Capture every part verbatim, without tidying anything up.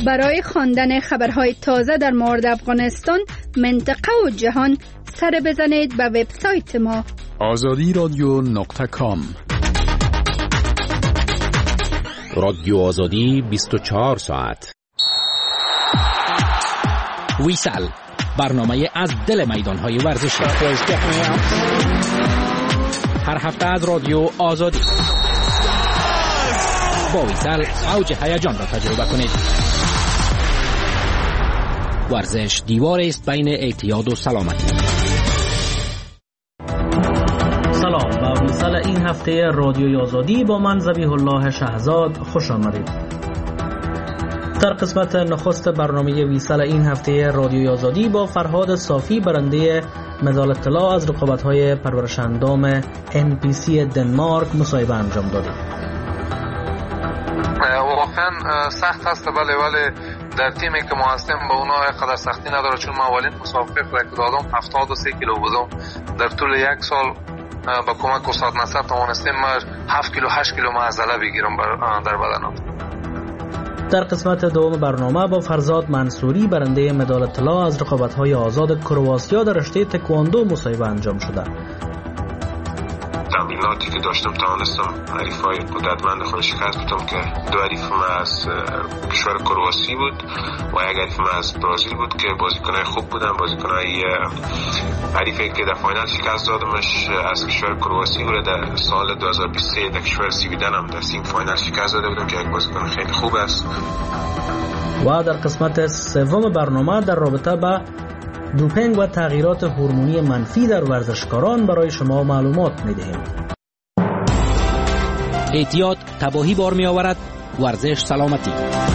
برای خواندن خبرهای تازه در مورد افغانستان، منطقه و جهان سر بزنید به وبسایت ما آزادی رادیو نقطه کام. رادیو آزادی بیست و چهار ساعت. ویسال، برنامه از دل میدانهای ورزشی. هر هفته از رادیو آزادی با ویسال اوج هیجان را تجربه کنید. ورزش دیوار است بین اعتیاد و سلامتی. سلام، با ویسال این هفته رادیوی آزادی با من ذبیح الله شهزاد خوش آمدید. در قسمت نخست برنامه ویسال این هفته رادیوی آزادی با فرهاد صافی، برنده مدال طلا از رقابت‌های پرورش اندام ان پی سی دنمارک، مصاحبه انجام دادیم. واقعا سخت هست، ولی ولی در تیمی که ما هستیم به اونا اینقدر سختی نداره، چون ما اولین مسابقه خود دادم هفتاد و سه کیلو بودم. در طول یک سال با کمک استاد نصر توانستیم هفت کیلو هشت کیلو معضله بگیرم در بدنم. در قسمت دوم برنامه با فرزاد منصوری، برنده مدال طلا از رقابت‌های آزاد کرواسیا در رشته تکواندو، مصاحبه انجام شده. تمریناتی که داشتم توانستم حریفای قدرتمند خود شکست بدم که دو حریف ما از کشور کرواسی بود و یک حریف ما از برزیل بود که بازیکنای خوب بودن. بازیکنای حریفی که در فاینال شکست دادمش از کشور کرواسی بود. در سال دو هزار و بیست و سه در کشور سویدن هم در سیم فاینال شکست داده بودم که یک بازیکن خیلی خوب است. و در قسمت سوم برنامه در رابطه با دوپینگ و تغییرات هورمونی منفی در ورزشکاران برای شما معلومات می‌دهیم. اعتیاد تباهی بار می آورد، ورزش سلامتی.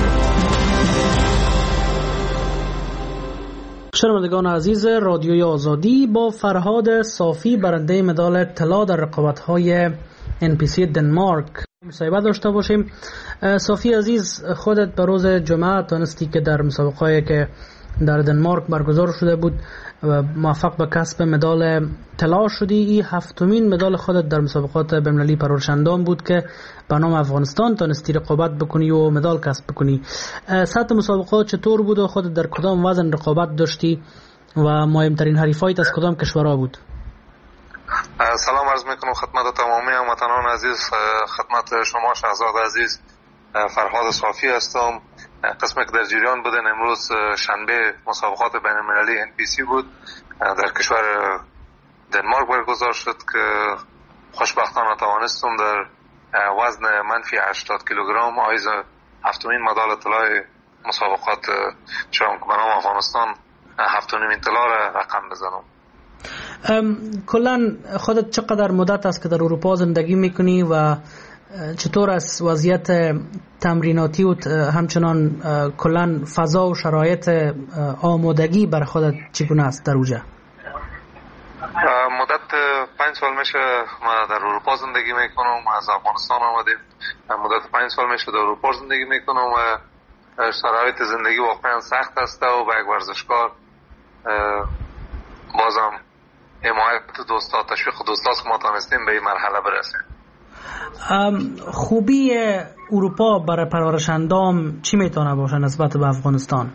شنوندگان عزیز رادیوی آزادی، با فرهاد صافی، برنده مدال طلا در رقابت‌های ان پی سی دنمارک، مصاحبه داشته باشیم. صافی عزیز، خودت به روز جمعه تونستی که در مسابقه‌ای که در دنمارک برگزار شده بود و موفق به کسب مدال طلا شدی. این هفتمین مدال خودت در مسابقات بین‌المللی پرورش اندام بود که به نام افغانستان تونستی رقابت بکنی و مدال کسب بکنی. سطح مسابقات چطور بود و خودت در کدام وزن رقابت داشتی و مهمترین حریفایت از کدام کشورها بود؟ سلام عرض میکنم خدمت تمامی هموطنان عزیز. خدمت شما شهزاد عزیز، فرهاد صافی هستم. قسمی که در جریان بودن امروز شنبه مسابقات بین المللی ان پی سی بود، در کشور دنمارک برگزار شد که خوشبختانه توانستم در وزن منفی هشتاد کیلوگرم آیز هفتمین مدال طلای مسابقات شدم که به نام افغانستان هفتمین طلا را رقم بزنم. کلا خودت چقدر مدت است که در اروپا زندگی میکنی و چطور از وضعیت تمریناتی و همچنان کلا فضا و شرایط آمادگی بر خودت چگونه است در اونجا؟ مدت پنج سال میشه ما در اروپا زندگی میکنم. از افغانستان آمدیم. مدت پنج سال میشه در اروپا زندگی میکنم و شرایط زندگی واقعا سخت است و با یک ورزشکار بازم حمایت دوستا، تشویق دوستاست که ما تونستیم به این مرحله برسیم. خوبی اروپا برای پرورش اندام چی میتونه باشه نسبت به افغانستان؟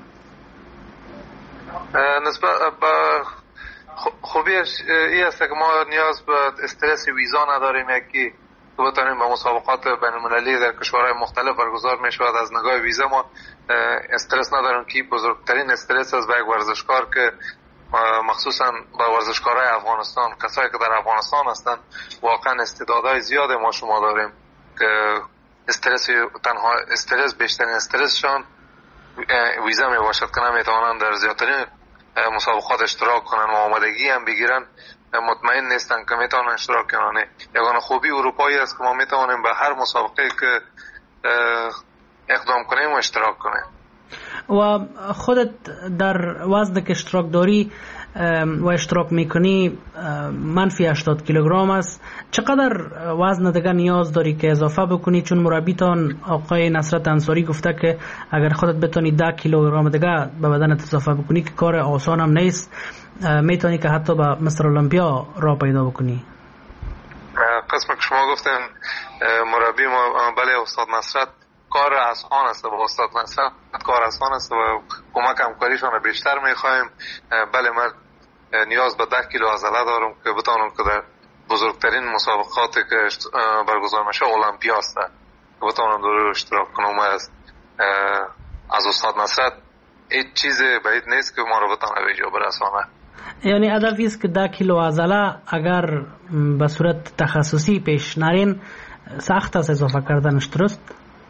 نسبت به خوبیش این است که ما نیاز به استرس ویزا نداریم. یکی که بتونیم به مسابقات بین المللی در کشورهای مختلف برگزار می شود. از نگاه ویزا ما استرس نداریم که بزرگترین استرس از یک ورزشکار که مخصوصا با ورزشکارای افغانستان، کسایی که در افغانستان هستن، واقعا استعدادهای زیاد ما شما داریم که استرس تنها استرس بیشترین استرسشان ویزا می باشد که نمیتوانند در زیادترین مسابقات اشتراک کنن و آمادگی هم بگیرن، مطمئن نیستن که میتونن اشتراک کنن. یگانه خوبی اروپایی است که ما میتونیم به هر مسابقه که اقدام کنیم و اشتراک کنیم. و خودت در وزن که اشتراک داری و اشتراک میکنی منفی هشتاد کیلوگرم است، چقدر وزن دیگه نیاز داری که اضافه بکنی؟ چون مربیتان آقای نصرت انصاری گفته که اگر خودت بتونی ده کیلوگرم دیگه به بدنت اضافه بکنی که کار آسان هم نیست، میتونی که حتی به مستر المپیا را پیدا بکنی. قسم که شما گفتن مربی ما بله استاد نصرت کار آسان است با استاد نصرت، کار آسان است و کمک همکاریشان بیشتر میخوایم. بله من نیاز به ده کیلو عضله دارم که بتونم که در بزرگترین مسابقاتی که برگزار میشه المپیا است که بتونم در اشتراک کنم. از از استاد نصرت هیچ چیز بعید نیست که ما رو بتونه به جا برسانه. یعنی هدفی است که ده کیلو عضله اگر به صورت تخصصی پیش نرین سخت است اضافه کردنش، درست؟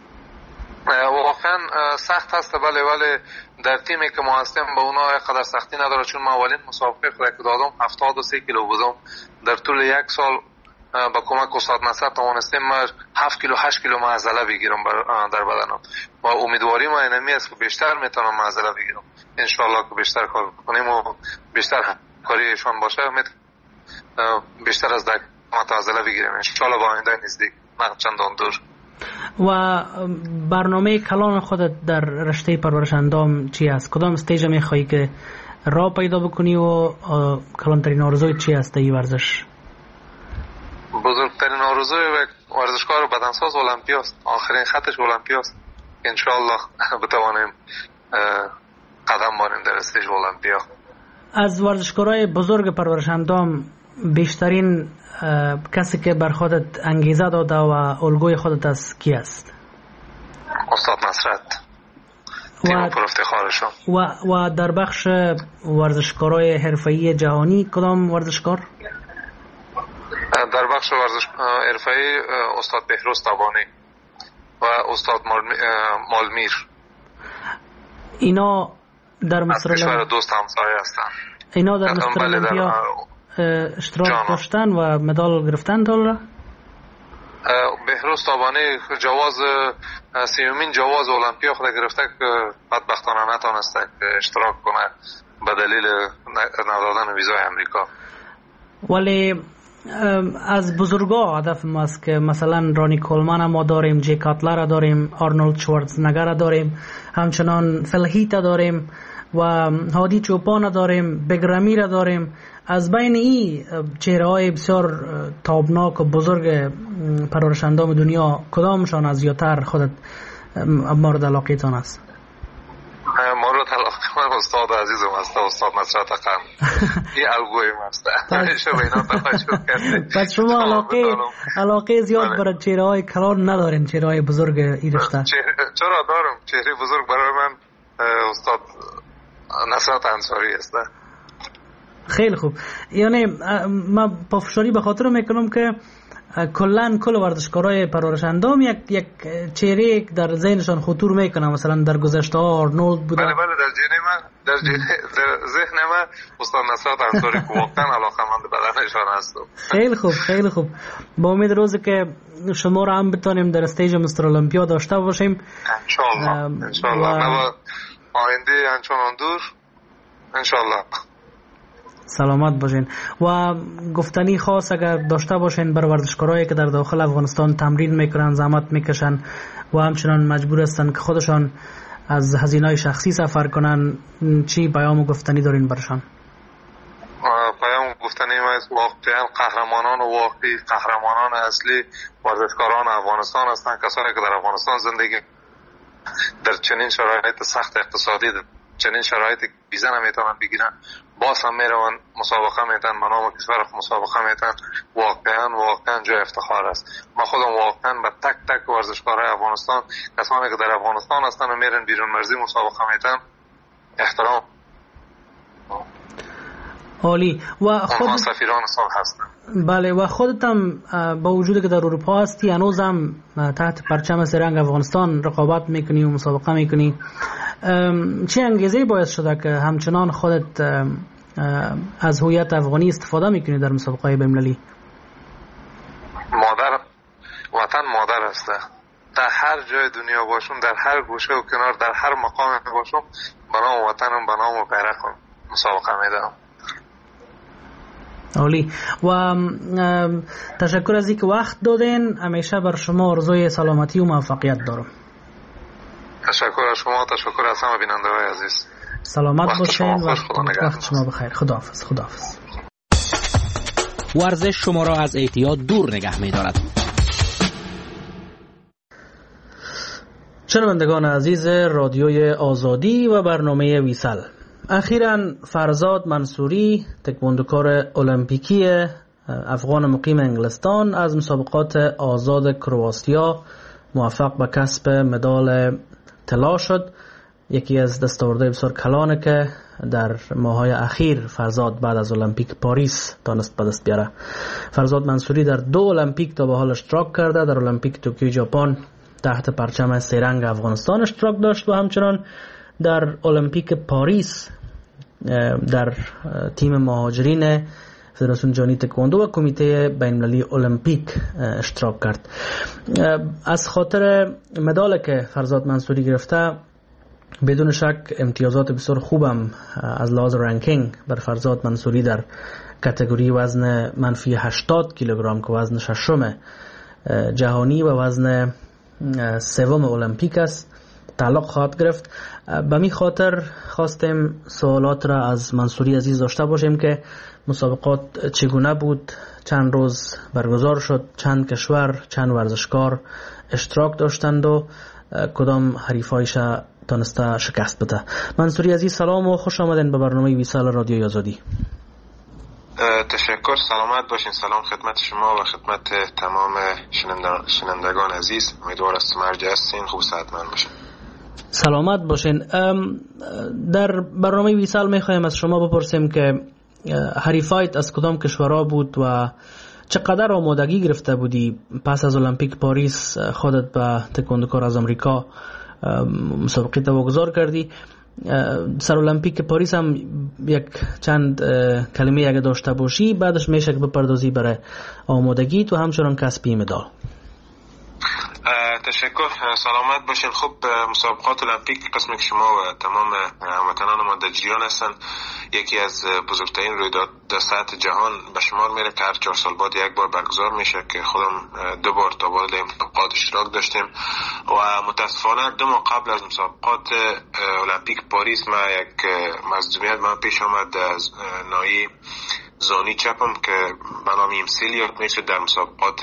واقعا سخت هست، بله ولی در تیمی که ما هستیم به اونا قدر سختی نداره، چون ما اولین مسابقه خود که دادم هفتاد و سه کیلو بودم. در طول یک سال با کمک استاد نصرت توانستیم ما هفت کیلو هشت کیلو عضله بگیرم در بدنم و امیدواری ما اینمی است که بیشتر میتونم عضله بگیرم. ان شاء الله که بیشتر کار کنیم و بیشتر کاریشون باشه بیشتر از ده عضله بگیریم ان شاء الله با آینده نزدیک نه چندان دور. و برنامه کلان خودت در رشته پرورش اندام چی است؟ کدام استیج میخوایی که راه پیدا بکنی و کلانترین آرزوی چی است این ورزش؟ بزرگترین آرزوی ورزشکار بدنساز المپیا است. آخرین خطش المپیا است. ان شاء الله بتوانیم قدم بانیم در استیج المپیا. از ورزشکارای بزرگ پرورش اندام بیشترین کسی که بر خودت انگیزه داده و الگوی خودت است کی است؟ استاد نصرت. تیم پر افتخارشون. و و در بخش ورزشکارای حرفه‌ای جهانی کدام ورزشکار؟ در بخش ورزش حرفه‌ای استاد بهروز تابانی و استاد مالمیر. اینا در مصر کشور دوست همسایه هستند. اینا در مصر المپیا اشتراک داشتن و مدال گرفتن داره؟ بهروز تابانی جواز سیومین جواز المپیا خود گرفته که بدبختانه نتونسته اشتراک کنه به دلیل ندادن ویزای امریکا. ولی از بزرگا هدف ما است که مثلا رانی کولمن ما داریم، جی کاتلر داریم، آرنولد شوارزنگر داریم، همچنان فلهیت داریم و هادی چوپان داریم، بگرامی را داریم. از بین این چهره های بسیار تابناک و بزرگ پرورش اندام دنیا کدامشان از زیادتر خودت مورد علاقه تان است؟ مورد علاقه من استاد عزیزم است، استاد نصرت قم. این الگوی من است. همیشه به اینا توجه کردید. پس شما علاقه علاقه زیاد برای چهره های کلان ندارین، چهره های بزرگ این رشته؟ چرا دارم، چهره بزرگ برای من استاد نصرت انصاری است. خیلی خوب. یعنی من پافشاری به خاطر میکنم که کلن کل ورزشکارای پرورش اندام یک یک چهره در ذهنشان خطور میکنه. مثلا در گذشته ها آرنولد بوده. بله بله در ذهن من در ذهن من استاد نصرت انصاری که واقعا علاقه‌مند بدنشان هستم. خیلی خوب خیلی خوب. با امید روزی که شما را هم بتونیم در استیج مستر المپیا داشته باشیم ان شاء الله ان شاء الله. و آینده انچنان دور ان شاء الله. سلامت باشین. و گفتنی خاص اگر داشته باشین بر ورزشکارایی که در داخل افغانستان تمرین میکنن، زحمت میکشن و همچنان مجبور هستن که خودشان از هزینه‌های شخصی سفر کنن، چی پیام گفتنی دارین برشان؟ پیام گفتنی ما است واقعا قهرمانان و واقعی قهرمانان اصلی ورزشکاران افغانستان هستند، کسانی که در افغانستان زندگی در چنین شرایط سخت اقتصادی چنین شرایطی ویزا نمیتونن بگیرن، باز هم میرون مسابقه میتن، به نام کشور مسابقه میتن. واقعا واقعا جای افتخار است. من خودم واقعا به تک تک ورزشکارای افغانستان، کسانی که در افغانستان هستن و میرن بیرون مرزی مسابقه میتن، احترام. عالی. و خود سفیران سال هستن. بله. و خودت هم با وجودی که در اروپا هستی هنوز هم تحت پرچم سرنگ افغانستان رقابت میکنی و مسابقه میکنی. چه انگیزه باعث شده که همچنان خودت از هویت افغانی استفاده میکنی در مسابقه بین‌المللی؟ مادر وطن مادر است. در هر جای دنیا باشم، در هر گوشه و کنار، در هر مقام باشم، به نام وطنم، به نام بیرقم مسابقه میدم. عالی. و تشکر از اینکه وقت دادین. همیشه بر شما آرزوی سلامتی و موفقیت دارم. تشکر از شما، تشکر از همه بیننده های عزیز. سلامت باشین. وقت شما بخیر. خداحافظ. خداحافظ. ورزش شما را از اعتیاد دور نگه می دارد. شنوندگان عزیز رادیوی آزادی و برنامه ویسال، اخیراً فرزاد منصوری تکواندوکار المپیکی افغان مقیم انگلستان از مسابقات آزاد کرواتیا موفق به کسب مدال طلا شد. یکی از دستاوردهای بسیار کلانه که در ماه‌های اخیر فرزاد بعد از المپیک پاریس تانست به دست بیاره. فرزاد منصوری در دو المپیک تا به حال اشتراک کرده. در المپیک توکیو ژاپن تحت پرچم سه رنگ افغانستان اشتراک داشت و همچنان در المپیک پاریس در تیم مهاجرین فدراسیون جهانی تکواندو و کمیته بین‌المللی المپیک اشتراک کرد. از خاطر مدالی که فرزاد منصوری گرفته بدون شک امتیازات بسیار خوبم از لحاظ رنکینگ بر فرزاد منصوری در کاتگوری وزن منفی هشتاد کیلوگرم که وزن ششم جهانی و وزن سوم المپیک است تعلق خواهد گرفت. به می خاطر خواستیم سوالات را از منصوری عزیز داشته باشیم که مسابقات چگونه بود، چند روز برگزار شد، چند کشور، چند ورزشکار اشتراک داشتند و کدام حریفایش تانسته شکست بده. منصوری عزیز سلام و خوش آمدین به برنامه ویسال رادیوی آزادی. تشکر، سلامت باشین. سلام خدمت شما و خدمت تمام شنوندگان عزیز. امیدوار است مرجع هستین، خوب صحتمند باشین. سلامت باشین. در برنامه ویسال میخوایم از شما بپرسیم که حریفایت از کدام کشورها بود و چقدر آمادگی گرفته بودی پس از المپیک پاریس خودت به تکواندوکار از امریکا مسابقه واگذار کردی. سر المپیک پاریس هم یک چند کلمه اگه داشته باشی بعدش میشه که بپردازی برای آمادگی تو همچنان کسبی مدال. تشکر، سلامت باشین. خب مسابقات المپیک قسمی که شما و تمام هموطنان ما در جریان هستن یکی از بزرگترین رویداد در سطح جهان به شمار میره که هر چهار سال بعد یک بار برگزار میشه که خودم دو بار تا وارد این مسابقات اشتراک داشتیم و متاسفانه دو ماه قبل از مسابقات المپیک پاریس ما یک مصدومیت من پیش آمد از ناحیه زانی چپم که به نام ایمسیلیوت میشه در مسابقات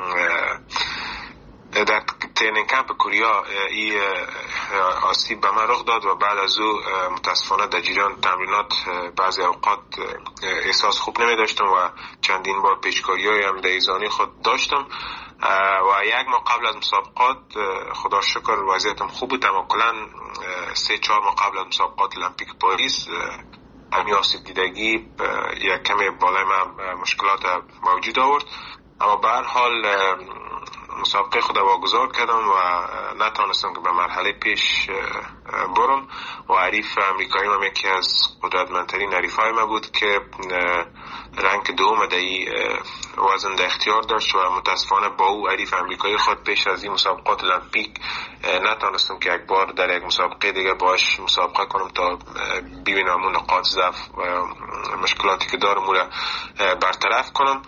در ترینینگ کمپ کوریا ای آسیب به من رخ داد و بعد از او متاسفانه در جریان تمرینات بعضی اوقات احساس خوب نمی داشتم و چندین بار پیچکاری‌های هم در زانی خود داشتم و یک ماه قبل از مسابقات خدا شکر وضعیتم خوب بود، اما کلاً سه چهار ماه قبل از مسابقات المپیک پاریس همین آسیب دیدگی یک کمی بالای من مشکلات موجود آورد. اما به هر حال مسابقه خود واگذار کردم و نتانستم که به مرحله پیش برم و حریف امریکایی من یکی از قدرتمندترین حریفای من بود که رنگ دوم در وزن در اختیار داشت و متاسفانه با او حریف امریکایی خود پیش از این مسابقات المپیک نتانستم که یک بار در یک مسابقه دیگه باش مسابقه کنم تا ببینم اون نقاط ضعف و مشکلاتی که دارم اون را برطرف کنم.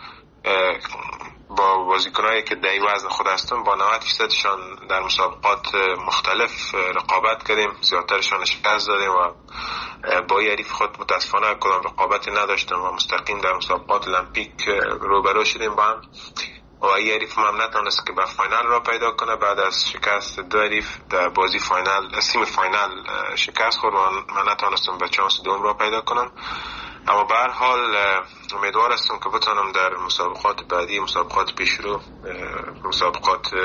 با بازیکنایی که در وزن خود هستن با نود درصدشان در مسابقات مختلف رقابت کردیم، زیادترشان شکست دادیم و با حریف خود متاسفانه کدام رقابتی نداشتیم و مستقیم در مسابقات المپیک روبرو شدیم با هم و این حریف هم نتونست که به فاینال را پیدا کنه. بعد از شکست دو حریف در بازی فاینال سیمی فاینال شکست خورد و من نتونستم به چانس دوم را پیدا کنم. اما به هر حال امیدوار هستم که بتونم در مسابقات بعدی، مسابقات پیشرو، مسابقات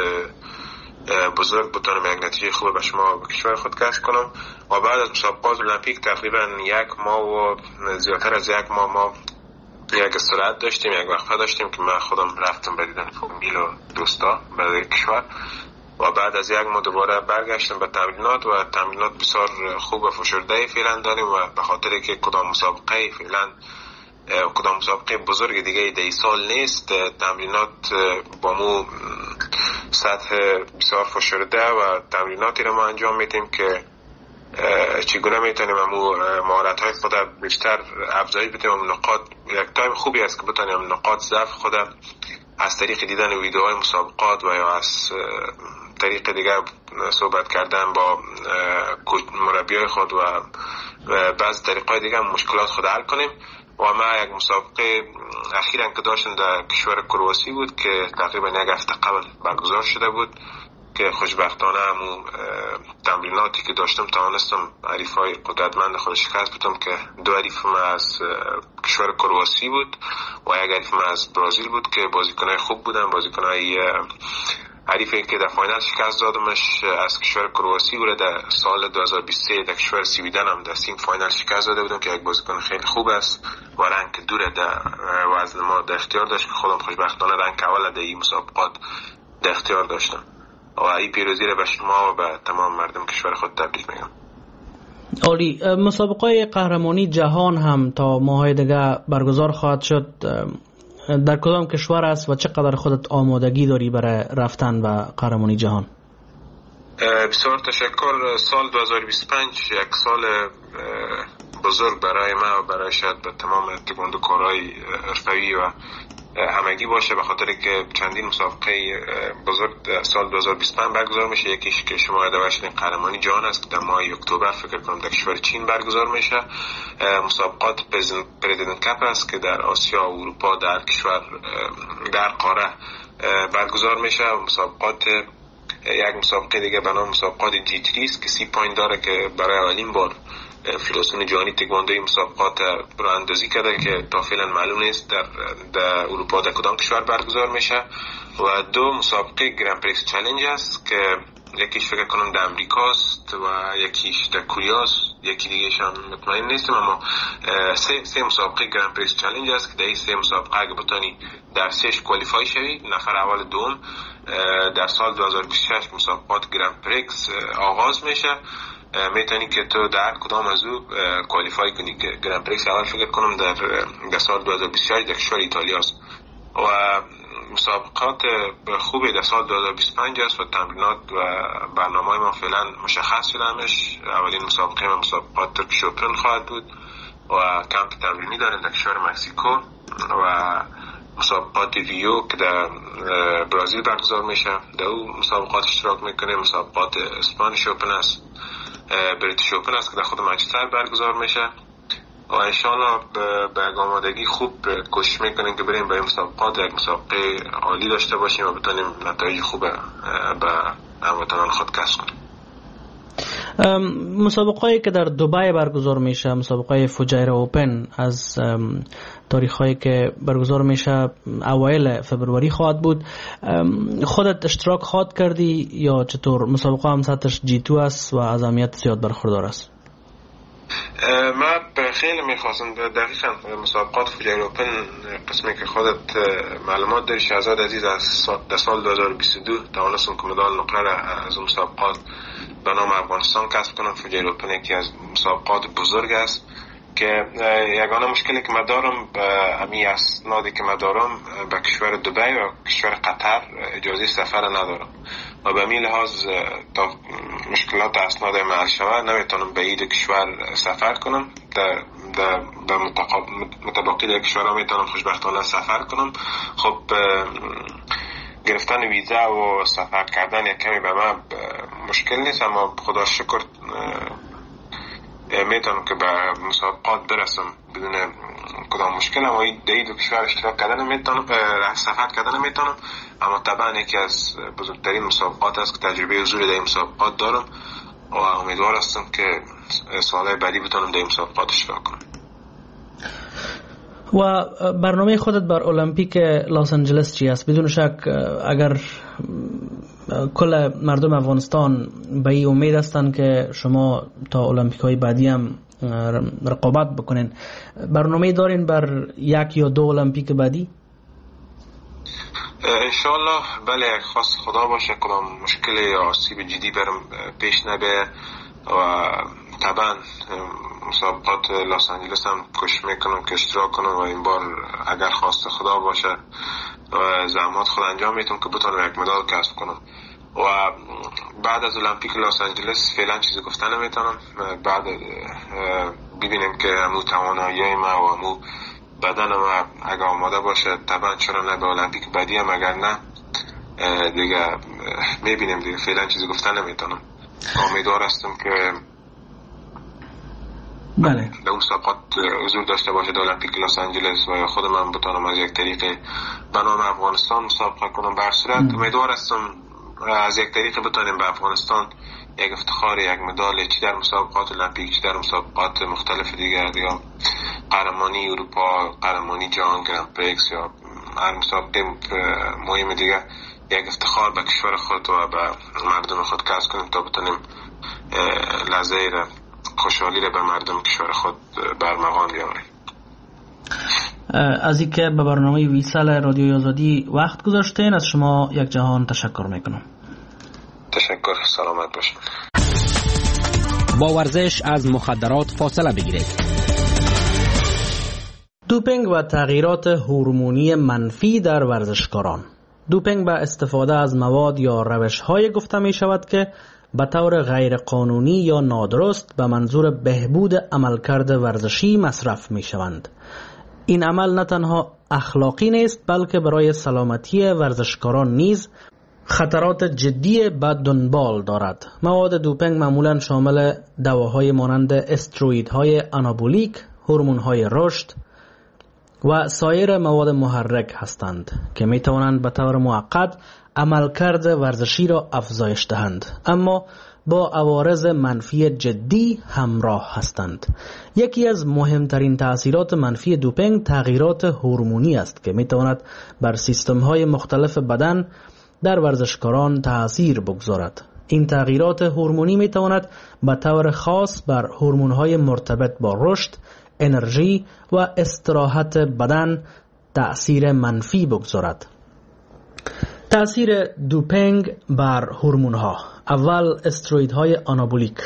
بزرگ بتونم یک نتیجه خوب به شما و کشور خود کسب کنم. و بعد از مسابقات المپیک تقریبا یک ماه و زیادتر از یک ماه ما یک استراحت داشتیم، یک وقفه داشتیم که من خودم رفتم به دیدن فامیل و دوستا به کشور و بعد از یک ماه دوباره برگشتم به تمرینات و تمرینات بسیار خوب و فشرده فعلا داریم و به خاطر که کدام مسابقه فعلا کدام مسابقه بزرگ دیگه در سال نیست، تمرینات با مو سطح بسیار فشرده و تمریناتی رو ما انجام میدیم که چگونه میتونیم امو مهارت های خود بیشتر افزایش بدیم و نقاط یک تایم خوبی است که بتونیم نقاط ضعف خود از طریق دیدن ویدیوهای مسابقات و یا از طریق دیگه صحبت کردن با مربیای خود و بعض طریقای دیگه مشکلات خود حل کنیم. و ما یک مسابقه اخیراً که داشتن در کشور کرواسی بود که تقریبا یک هفته قبل برگزار شده بود که خوشبختانه همون تمریناتی که داشتم توانستم حریفای قدرتمند خود شکست بدم که دو حریفم از کشور کرواسی بود و یک حریفم از برزیل بود که بازیکنای خوب بودن. بازیکنای حریفی که در فاینال شکست دادمش از کشور کرواسی بود. در سال دو هزار و بیست و سه در کشور سویدن هم در سیم فاینال شکست داده بودم که یک بازیکن خیلی خوب است و رنگ دوره در وزن ما در اختیار داشت که خودم خوشبختانه رنگ اول در این مسابقات در اختیار داشتم و این پیروزی را به شما و به تمام مردم کشور خود تبریک میگم. عالی. مسابقه قهرمانی جهان هم تا ماهای دیگه برگزار خواهد شد. در کدام کشور است و چقدر خودت آمادگی داری برای رفتن به قهرمانی جهان؟ بسیار تشکر. سال دو هزار و بیست و پنج یک سال بزرگ برای ما و برای شاید به تمام تکواندوکارهای حرفه‌ای و همگی باشه، به خاطر که چندین مسابقه بزرگ سال دو هزار و بیست و پنج برگزار میشه. یکیش که شما داشتین قهرمانی جهان است که در ماه اکتبر فکر کنم در کشور چین برگزار میشه. مسابقات پرزیدنت کپ است که در آسیا و اروپا در کشور در قاره برگزار میشه. مسابقات یک مسابقه دیگه به نام مسابقات جی تری است که سی پوینت داره که برای اولین بار فدراسیون جهانی تکواندوی مسابقات رو اندازی کرده که تا فعلا معلوم نیست در در اروپا در کدام کشور برگزار میشه. و دو مسابقه گرند پریکس چالش است که یکیش فکر کنم در امریکا است و یکیش در کره است، یکی دیگه هم مطمئن نیستم، اما سه سه مسابقه گرند پریکس چالش است که در این سه مسابقه اگه بتونی در سهش کوالیفای شوی نفر اول دوم در سال دو هزار و بیست و شش مسابقات گرند پریکس آغاز میشه، میتونی که تو در کدام از او کوالیفای کنی که گرند پریکس اول فکر کنم در در سال دو هزار و بیست و شش در کشور ایتالیا است و مسابقات خوبی در سال دو هزار و بیست و پنج است و تمرینات و برنامه ما فعلا مشخص شدهش. اولین مسابقه ما مسابقات ترکیش اوپن خواهد بود و کمپ تمرینی داریم در کشور مکزیکو و مسابقات ریو که در برزیل برگزار میشه در اون مسابقات اشتراک میکنیم. مسابقات اسپانیش اوپن است، بریتیش اوپن است که در خود منچستر برگزار میشه و انشالله به آمادگی خوب کوشش میکنیم که بریم به این مسابقات یک مسابقه عالی داشته باشیم و بتونیم نتایج خوب به هموطنان خود کسب کنیم. مسابقه‌ای که در دبی برگزار میشه، مسابقه فوجیرا اوپن، از تاریخ‌هایی که برگزار میشه اوایل فبروری خواهد بود. خودت اشتراک خواهد کردی یا چطور؟ مسابقه هم سطحش جی تو است و از اهمیت زیاد برخوردار است. من خیلی میخواستم دقیقاً مسابقات فوجیرا اوپن قسمی که خودت معلومات داری شهزاد عزیز از در سال دو هزار و بیست و دو توانستم که مدال نقره از مسابقات به نام افغانستان کسب کنم. فوجیرا اوپن یکی از مسابقات بزرگ است که یگانه مشکلی که من دارم امی اسنادی که من دارم به کشور دبی و کشور قطر اجازه سفر ندارم و به این لحاظ تا مشکلات اسناد من حل شود نمیتونم به این کشور سفر کنم. در در به متبقی در کشورها میتونم خوشبختانه سفر کنم. خب گرفتن ویزا و سفر کردن یک کمی به من مشکل نیست، اما خدا شکر میتونم که به مسابقات برسم بدون کدام مشکل. اما در این دو کشور اشتراک کردن میتونم، سفر کردن میتونم، اما طبعا یکی از بزرگترین مسابقات است که تجربه حضور در این مسابقات دارم و امیدوار هستم که سالهای بعدی بتونم در این مسابقات اشتراک کنم. و برنامه خودت بر المپیک لس آنجلس چی است؟ بدون شک اگر کل مردم افغانستان به این امید هستند که شما تا المپیک های بعدی هم رقابت بکنین، برنامه دارین بر یک یا دو المپیک بعدی؟ انشالله بله، خواست خدا باشه کدام مشکل یا آسیب جدی برم پیش نبه و طبعا مسابقات لس آنجلس هم کوشش میکنم که اشتراک کنم و این بار اگر خواست خدا باشه و زحمات خود انجام میتونم که بتونم یک مدال کسب کنم. و بعد از المپیک لس آنجلس فعلا چیزی گفتن نمیتونم. بعد ببینیم که همون توانایی ما و همون بدن ما اگر آماده باشه طبعا چرا نه به المپیک بعدی هم، اگر نه دیگه میبینیم دیگه. فعلا چیزی گفتن نمیتونم. امیدوار هستم که بله در مسابقات حضور داشته باشه در المپیک لس آنجلس و یا خود من بتونم از یک طریق به نام افغانستان مسابقه کنم. به هر صورت امیدوار هستم از یک طریق بتونیم به افغانستان یک افتخار، یک مدال چی در مسابقات المپیک چی در مسابقات مختلف دیگر یا قهرمانی اروپا، قهرمانی جهان، گرند پریکس یا هر مسابقه مهم دیگر یک افتخار به کشور خود و به مردم خود کسب کنیم تا بتونیم لحظه را خوشحالی را به مردم کشور خود برمغان بیاوریم. از اینکه به برنامه ویسال رادیوی آزادی وقت گذاشتین از شما یک جهان تشکر میکنم. تشکر، سلامت باشید. با ورزش از مخدرات فاصله بگیرید. دوپینگ و تغییرات هورمونی منفی در ورزشکاران. دوپینگ به استفاده از مواد یا روش‌های گفته می شود که به طور غیر قانونی یا نادرست به منظور بهبود عملکرد ورزشی مصرف می شوند. این عمل نه تنها اخلاقی نیست بلکه برای سلامتی ورزشکاران نیز خطرات جدی به دنبال دارد. مواد دوپینگ معمولا شامل دواهای مانند استروئیدهای آنابولیک، هورمون‌های رشد و سایر مواد محرک هستند که می توانند به طور موقت عملکرد ورزشی را افزایش دهند، اما با عوارض منفی جدی همراه هستند. یکی از مهمترین تأثیرات منفی دوپینگ تغییرات هورمونی است که می تواند بر سیستم‌های مختلف بدن در ورزشکاران تأثیر بگذارد. این تغییرات هورمونی می تواند به طور خاص بر هورمون‌های مرتبط با رشد، انرژی و استراحت بدن تأثیر منفی بگذارد. تأثیر دوپینگ بر هورمون‌ها. اول استروئیدهای آنابولیک.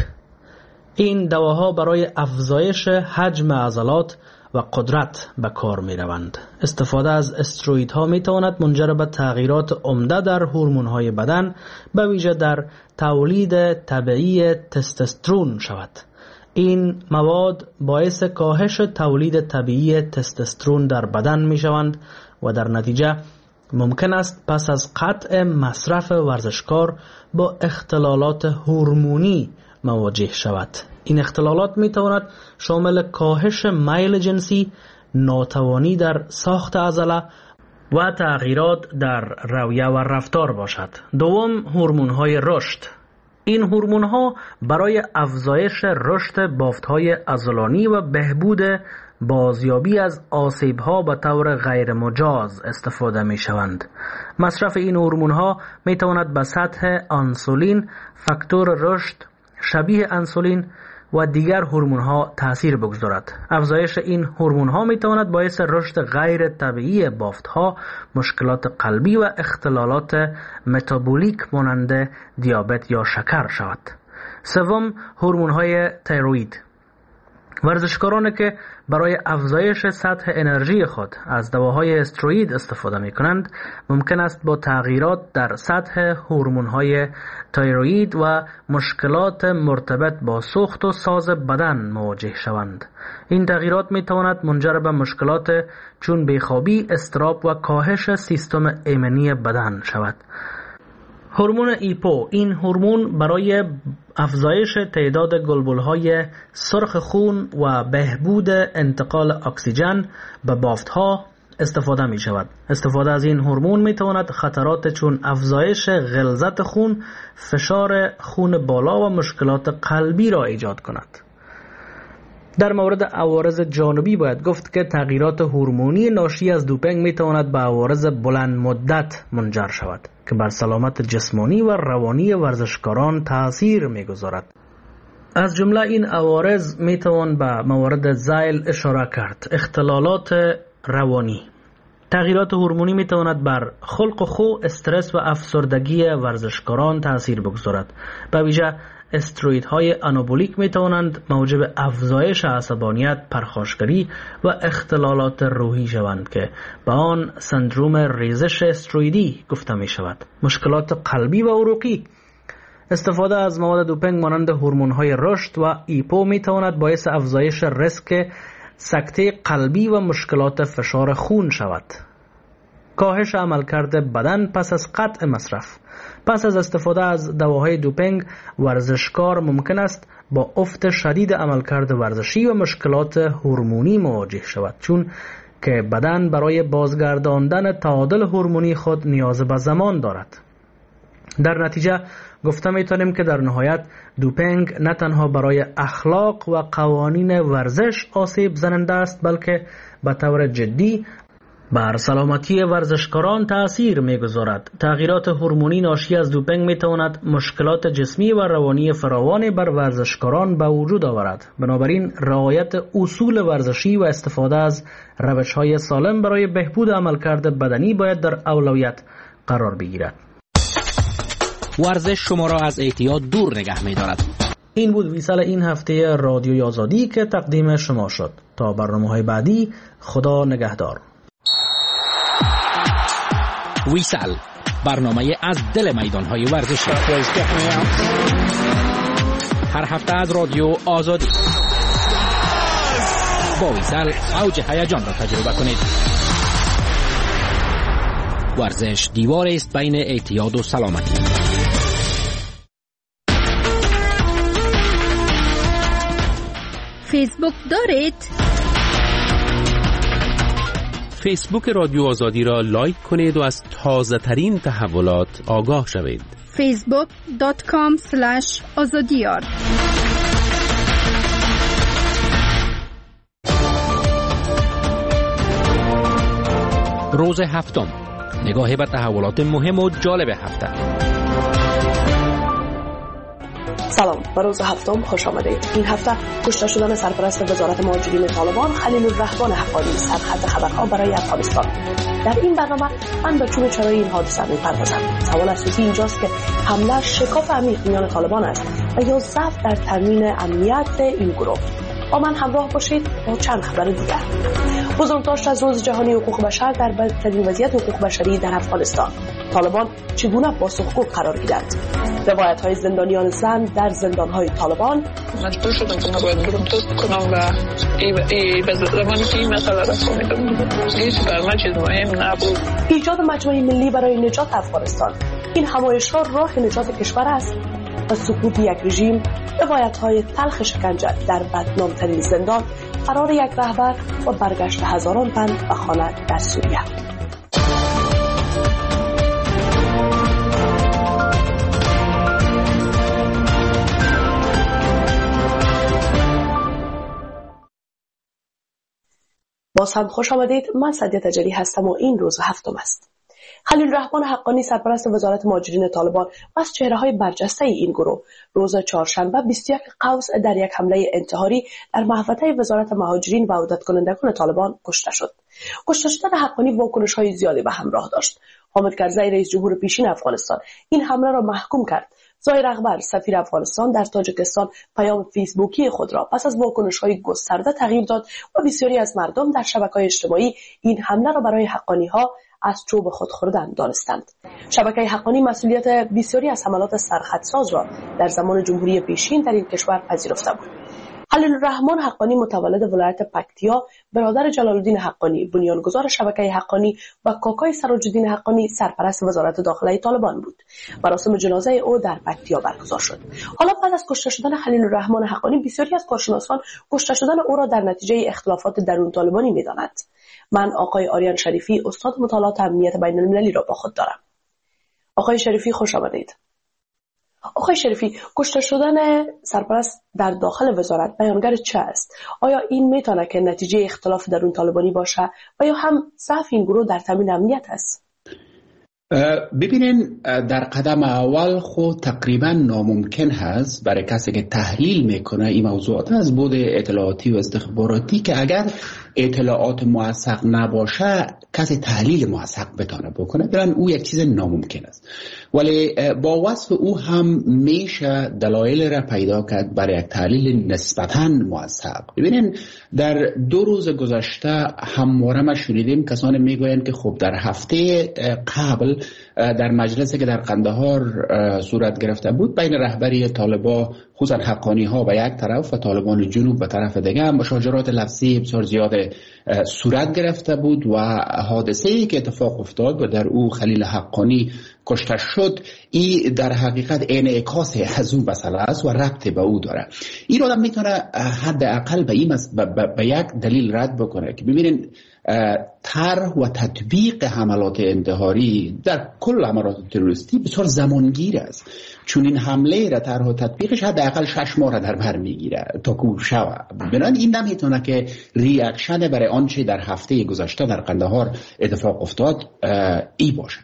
این دواها برای افزایش حجم عضلات و قدرت به کار می روند. استفاده از استروئیدها می تواند منجر به تغییرات عمده در هورمون‌های بدن به ویژه در تولید طبیعی تستوسترون شود. این مواد باعث کاهش تولید طبیعی تستوسترون در بدن می شوند و در نتیجه ممکن است پس از قطع مصرف ورزشکار با اختلالات هورمونی مواجه شود. این اختلالات می تواند شامل کاهش میل جنسی، ناتوانی در ساخت عضله و تغییرات در رویه و رفتار باشد. دوم، هورمون‌های رشد. این هورمون‌ها برای افزایش رشد بافت‌های عضلانی و بهبود بازیابی از آسیب‌ها به طور غیر مجاز استفاده می‌شوند. مصرف این هورمون‌ها می‌تواند به سطح انسولین، فاکتور رشد شبیه انسولین و دیگر هورمون‌ها تأثیر بگذارد. افزایش این هورمون‌ها می‌تواند باعث رشد غیر طبیعی بافت‌ها، مشکلات قلبی و اختلالات متابولیک مانند دیابت یا شکر شود. سوم، هورمون‌های تایروید. ورزشکارانی که برای افزایش سطح انرژی خود از دواهای استروئید استفاده می کنند ممکن است با تغییرات در سطح هورمون‌های تایروید و مشکلات مرتبط با سوخت و ساز بدن مواجه شوند. این تغییرات می تواند منجر به مشکلات چون بیخوابی، اضطراب و کاهش سیستم ایمنی بدن شود. هورمون ایپو. این هورمون برای افزایش تعداد گلبولهای سرخ خون و بهبود انتقال اکسیژن به بافتها استفاده می شود. استفاده از این هورمون می تواند خطرات چون افزایش غلظت خون، فشار خون بالا و مشکلات قلبی را ایجاد کند. در مورد عوارض جانبی باید گفت که تغییرات هورمونی ناشی از دوپینگ می تواند به عوارض بلند مدت منجر شود که بر سلامت جسمانی و روانی ورزشکاران تأثیر می گذارد. از جمله این عوارض می توان به موارد ذیل اشاره کرد. اختلالات روانی. تغییرات هورمونی می تواند بر خلق و خو، استرس و افسردگی ورزشکاران تأثیر بگذارد. به ویژه استروئیدهای آنابولیک می توانند موجب افزایش عصبانیت، پرخاشگری و اختلالات روحی شوند که به آن سندروم ریزش استروئیدی گفته می شود. مشکلات قلبی و عروقی. استفاده از مواد دوپینگ مانند هورمون‌های رشد و ایپو می تواند باعث افزایش ریسک سکته قلبی و مشکلات فشار خون شود. کاهش عملکرد بدن پس از قطع مصرف. پس از استفاده از دواهای دوپینگ ورزشکار ممکن است با افت شدید عملکرد ورزشی و مشکلات هورمونی مواجه شود، چون که بدن برای بازگرداندن تعادل هورمونی خود نیاز به زمان دارد. در نتیجه گفته میتونیم که در نهایت دوپینگ نه تنها برای اخلاق و قوانین ورزش آسیب زننده است، بلکه به طور جدی بر سلامتی ورزشکاران تأثیر میگذارد. تغییرات هورمونی ناشی از دوپینگ میتواند مشکلات جسمی و روانی فراوانی بر ورزشکاران به وجود آورد. بنابراین رعایت اصول ورزشی و استفاده از روش‌های سالم برای بهبود عملکرد بدنی باید در اولویت قرار بگیرد. ورزش شما را از اعتیاد دور نگه می‌دارد. این بود ویسال این هفته رادیوی آزادی که تقدیم شما شد. تا برنامه‌های بعدی، خدا نگهدار. ویسال، برنامه از دل میدان‌های ورزشی. هر هفته از رادیو آزادی. با ویسال اوج هیجان را تجربه کنید. ورزش دیوار است بین اعتیاد و سلامتی. فیسبوک دارید؟ فیسبوک رادیو آزادی را لایک کنید و از تازه ترین تحولات آگاه شوید. فیسبوک دات کام اسلش آزادیار. روز هفتم، نگاه به تحولات مهم و جالب هفته. سلام، به روز هفتم خوش آمدید. این هفته کشته شدن سرپرست وزارت مهاجرین طالبان خلیل الرحمن حقانی سرخط خبرها برای افغانستان. در این برنامه من به چوب چرای این حادثه می‌پردازم. سوال اساسی اینجاست که حمله شکاف عمیق میان طالبان است و یا ضعف در تامین امنیت این گروه. با من همراه باشید با چند خبر دیگر. بزرگداشت از روز جهانی حقوق بشر در بدترین وضعیت حقوق بشری در افغانستان. طالبان چگونه پاسخگو قرار گیرند؟ روایت‌های زندانیان زن در زندان‌های طالبان. مجبور شدم که نباید برم توست کنم و ای به زمانی که این مسئله را فهمیدم هیچ بر من چیز مهم نبود. ایجاد مجمع ملی برای نجات افغانستان. این همایش‌ها راه نجات کشور است و سقوط یک رژیم. روایت‌های تلخ شکنجه در بدنام‌ترین زندان، فرار یک رهبر و برگشت هزاران تن به خانه در سوریه. باز هم خوش آمدید. من سعدیه تجلی هستم و این روز هفتم است. خلیل الرحمن حقانی سرپرست وزارت مهاجرین طالبان و از چهره‌های برجسته این گروه روز چهارشنبه بیست و یک قوس در یک حمله انتحاری در محوطه وزارت مهاجرین و عودت کنندگان طالبان کشته شد. کشته شدن حقانی واکنش‌های زیادی به همراه داشت. حامد کرزی رئیس جمهور پیشین افغانستان این حمله را محکوم کرد. ظاهر اکبر سفیر افغانستان در تاجیکستان پیام فیسبوکی خود را پس از واکنش‌های گسترده تغییر داد و بسیاری از مردم در شبکه‌های اجتماعی این حمله را برای حقانی‌ها از چوب خود خوردن دانستند. شبکه حقانی مسئولیت بسیاری از حملات سرخطساز را در زمان جمهوری پیشین در این کشور پذیرفته بود. خلیل الرحمن حقانی متولد ولایت پکتیا، برادر جلال الدین حقانی بنیانگذار شبکه حقانی و کاکای سراج الدین حقانی سرپرست وزارت داخله طالبان بود. مراسم جنازه او در پکتیا برگزار شد. حالا بعد از کشته شدن خلیل الرحمن حقانی بسیاری از کارشناسان کشته شدن او را در نتیجه اختلافات درون طالبانی می‌دانند. من آقای آریان شریفی استاد مطالعات امنیت بین المللی را با خود دارم. آقای شریفی خوش آمدید. آقای شریفی، کشته شدن سرپرست در داخل وزارت بیانگر چه است؟ آیا این میتونه که نتیجه اختلاف درون طالبانی باشه و یا هم ضعف این گروه در تامین امنیت است؟ ببینین، در قدم اول خود تقریبا ناممکن هست برای کسی که تحلیل میکنه این موضوعات از بود اطلاعاتی و استخباراتی که اگر اطلاعات موثق نباشه کسی تحلیل موثق بتونه بکنه، برن او یک چیز ناممکن است. ولی با وصف او هم میشه دلایل را پیدا کرد برای یک تحلیل نسبتاً موثق. ببینین، در دو روز گذشته همواره ما شنیدیم کسانی میگویند که خب در هفته قبل در مجلسی که در قندهار صورت گرفته بود بین رهبری طالبان خصوصا حقانی ها به یک طرف و طالبان جنوب به طرف دیگه مشاجرات لفظی بسیار زیاد صورت گرفته بود و حادثه‌ای که اتفاق افتاد و در او خلیل حقانی کشته شد، این در حقیقت انعکاس از اون مسئله است و ربط به او داره. این آدم میتونه حداقل به این به یک دلیل رد بکنه که ببینین طرح و تطبیق حملات انتحاری در کل حملات تروریستی بسیار زمانگیر است، چون این حمله را طرح و تطبیقش حداقل شش ماه را در بر میگیره تا که شوه. بنابراین این نمیتونه که ریاکشن برای آنچه در هفته گذشته در قندهار اتفاق افتاد ای باشه.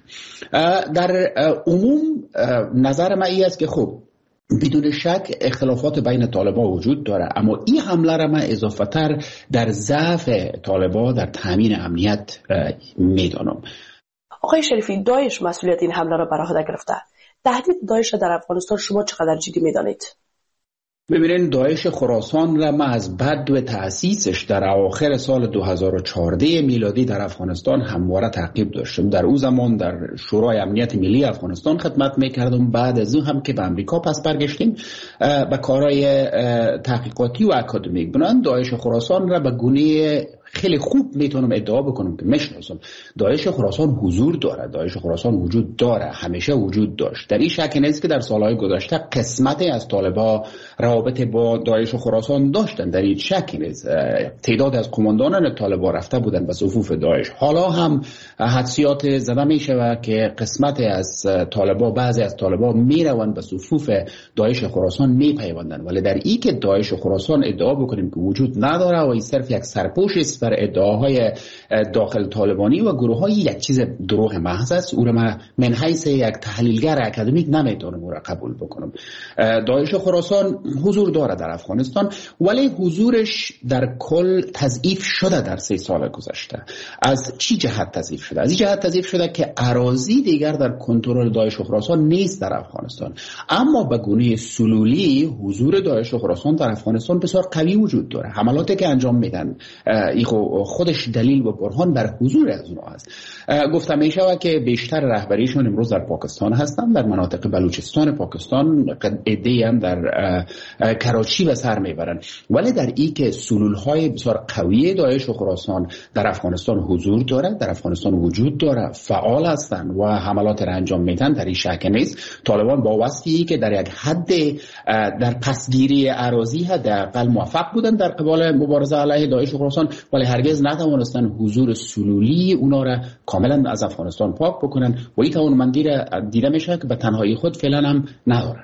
در عموم نظر من ای است که خب بدون شک اختلافات بین طالبان وجود داره، اما این حمله را من اضافه تر در ضعف طالبان در تامین امنیت میدانم. آقای شریفی، داعش مسئولیت این حمله را بر عهده گرفته. تهدید داعش در افغانستان شما چقدر جدی میدانید؟ ببینید، داعش خراسان را ما از بدو تأسیسش در اواخر سال دو هزار و چهارده میلادی در افغانستان همواره تعقیب داشتم. در اون زمان در شورای امنیت ملی افغانستان خدمت میکردم. بعد از اون هم که به امریکا پس برگشتیم به کارهای تحقیقاتی و اکادمیک، بنابراین داعش خراسان را به گونه خیلی خوب میتونم ادعا بکنم که میشناسم. داعش خراسان حضور داره، داعش خراسان وجود داره، همیشه وجود داشت. در این شک نیست که در سالهای گذشته قسمتی از طالبان رابطه با داعش خراسان داشتن، در این شک نیست. تعداد از قماندانان طالبان رفته بودن به صفوف داعش. حالا هم حدسیات زده میشه که قسمتی از طالبان، بعضی از طالبان میروند به صفوف داعش خراسان میپیوندن، ولی در این که داعش خراسان ادعا بکنیم که وجود نداره و این صرف یک سرپوشی است بر ادعاهای داخل طالبانی و گروه های، یک چیز دروغ محض است. او را من من حیث یک تحلیلگر اکادمیک نمیتونم او را قبول بکنم. داعش خراسان حضور داره در افغانستان، ولی حضورش در کل تضعیف شده در سه سال گذشته. از چی جهت تضعیف شده؟ از این جهت تضعیف شده که اراضی دیگر در کنترل داعش خراسان نیست در افغانستان، اما به گونه سلولی حضور داعش خراسان در افغانستان بسیار قوی وجود داره. حملاتی که انجام میدن خودش دلیل و برهان بر حضور از اونها است. گفتم میشه که بیشتر رهبریشون امروز در پاکستان هستن، در مناطق بلوچستان پاکستان، عده‌ای هم در کراچی به سر میبرن، ولی در این که سلولهای بسیار قوی داعش و خراسان در افغانستان حضور داره، در افغانستان وجود داره، فعال هستن و حملات را انجام میدن، در این شک نیست. طالبان با وصفی که در یک حد در پسگیری اراضی حداقل موفق بودن در قبال مبارزه علیه داعش و خراسان، ولی هرگز نتوانستن حضور سلولی اونا را کاملا از افغانستان پاک بکنن و این توانمندی را دیده میشه که به تنهایی خود فعلا هم ندارن.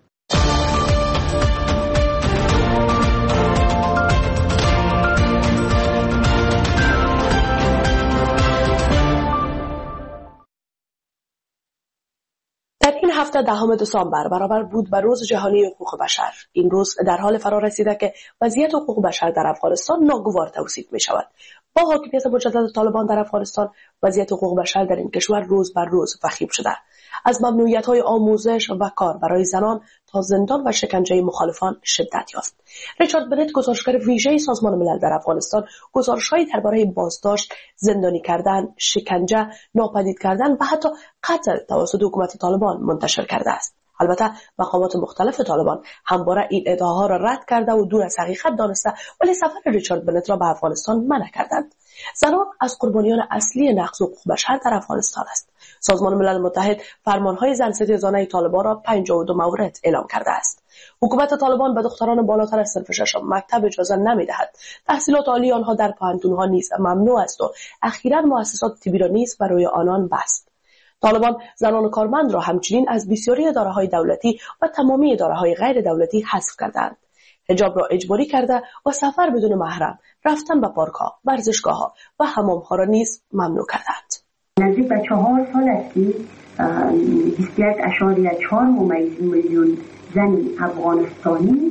هفته دهم دسامبر برابر بود به روز جهانی حقوق بشر. این روز در حال فرا رسیده که وضعیت حقوق بشر در افغانستان ناگوار توصیف می شود. با حاکمیت مجدد طالبان در افغانستان، وضعیت حقوق بشر در این کشور روز بر روز وخیم شده. از ممنوعیت‌های آموزش و کار برای زنان تا زندان و شکنجه مخالفان شدت یافت. ریچارد بنت، گزارشگر ویژه سازمان ملل در افغانستان، گزارش‌هایی درباره بازداشت، زندانی کردن، شکنجه، ناپدید کردن و حتی قتل توسط حکومت طالبان منتشر کرده است. البته مقامات مختلف طالبان همواره این ادعاها را رد کرده و دور از حقیقت دانسته، ولی سفر ریچارد بنت را به افغانستان منع کردند. زنان از قربانیان اصلی نقض حقوق بشر در افغانستان است. سازمان ملل متحد فرمانهای زن ستیزانه طالبان را پنجاه و دو مورد اعلام کرده است. حکومت طالبان به دختران بالاتر از صنف ششم مکتب اجازه نمی‌دهد. تحصیلات عالی آنها در پوهنتون‌ها نیز ممنوع است و اخیراً مؤسسات طبی را نیز برای آنان بست. طالبان زنان کارمند را همچنین از بسیاری اداره‌های دولتی و تمامی اداره‌های غیر دولتی حذف کردند. حجاب را اجباری کرده و سفر بدون محرم، رفتن به پارک‌ها، ورزشگاه‌ها و حمام‌ها را نیز ممنوع کردند. نزدیک به چهار سال است که بیست و یک اشاریه چهار میلیون زن افغانستانی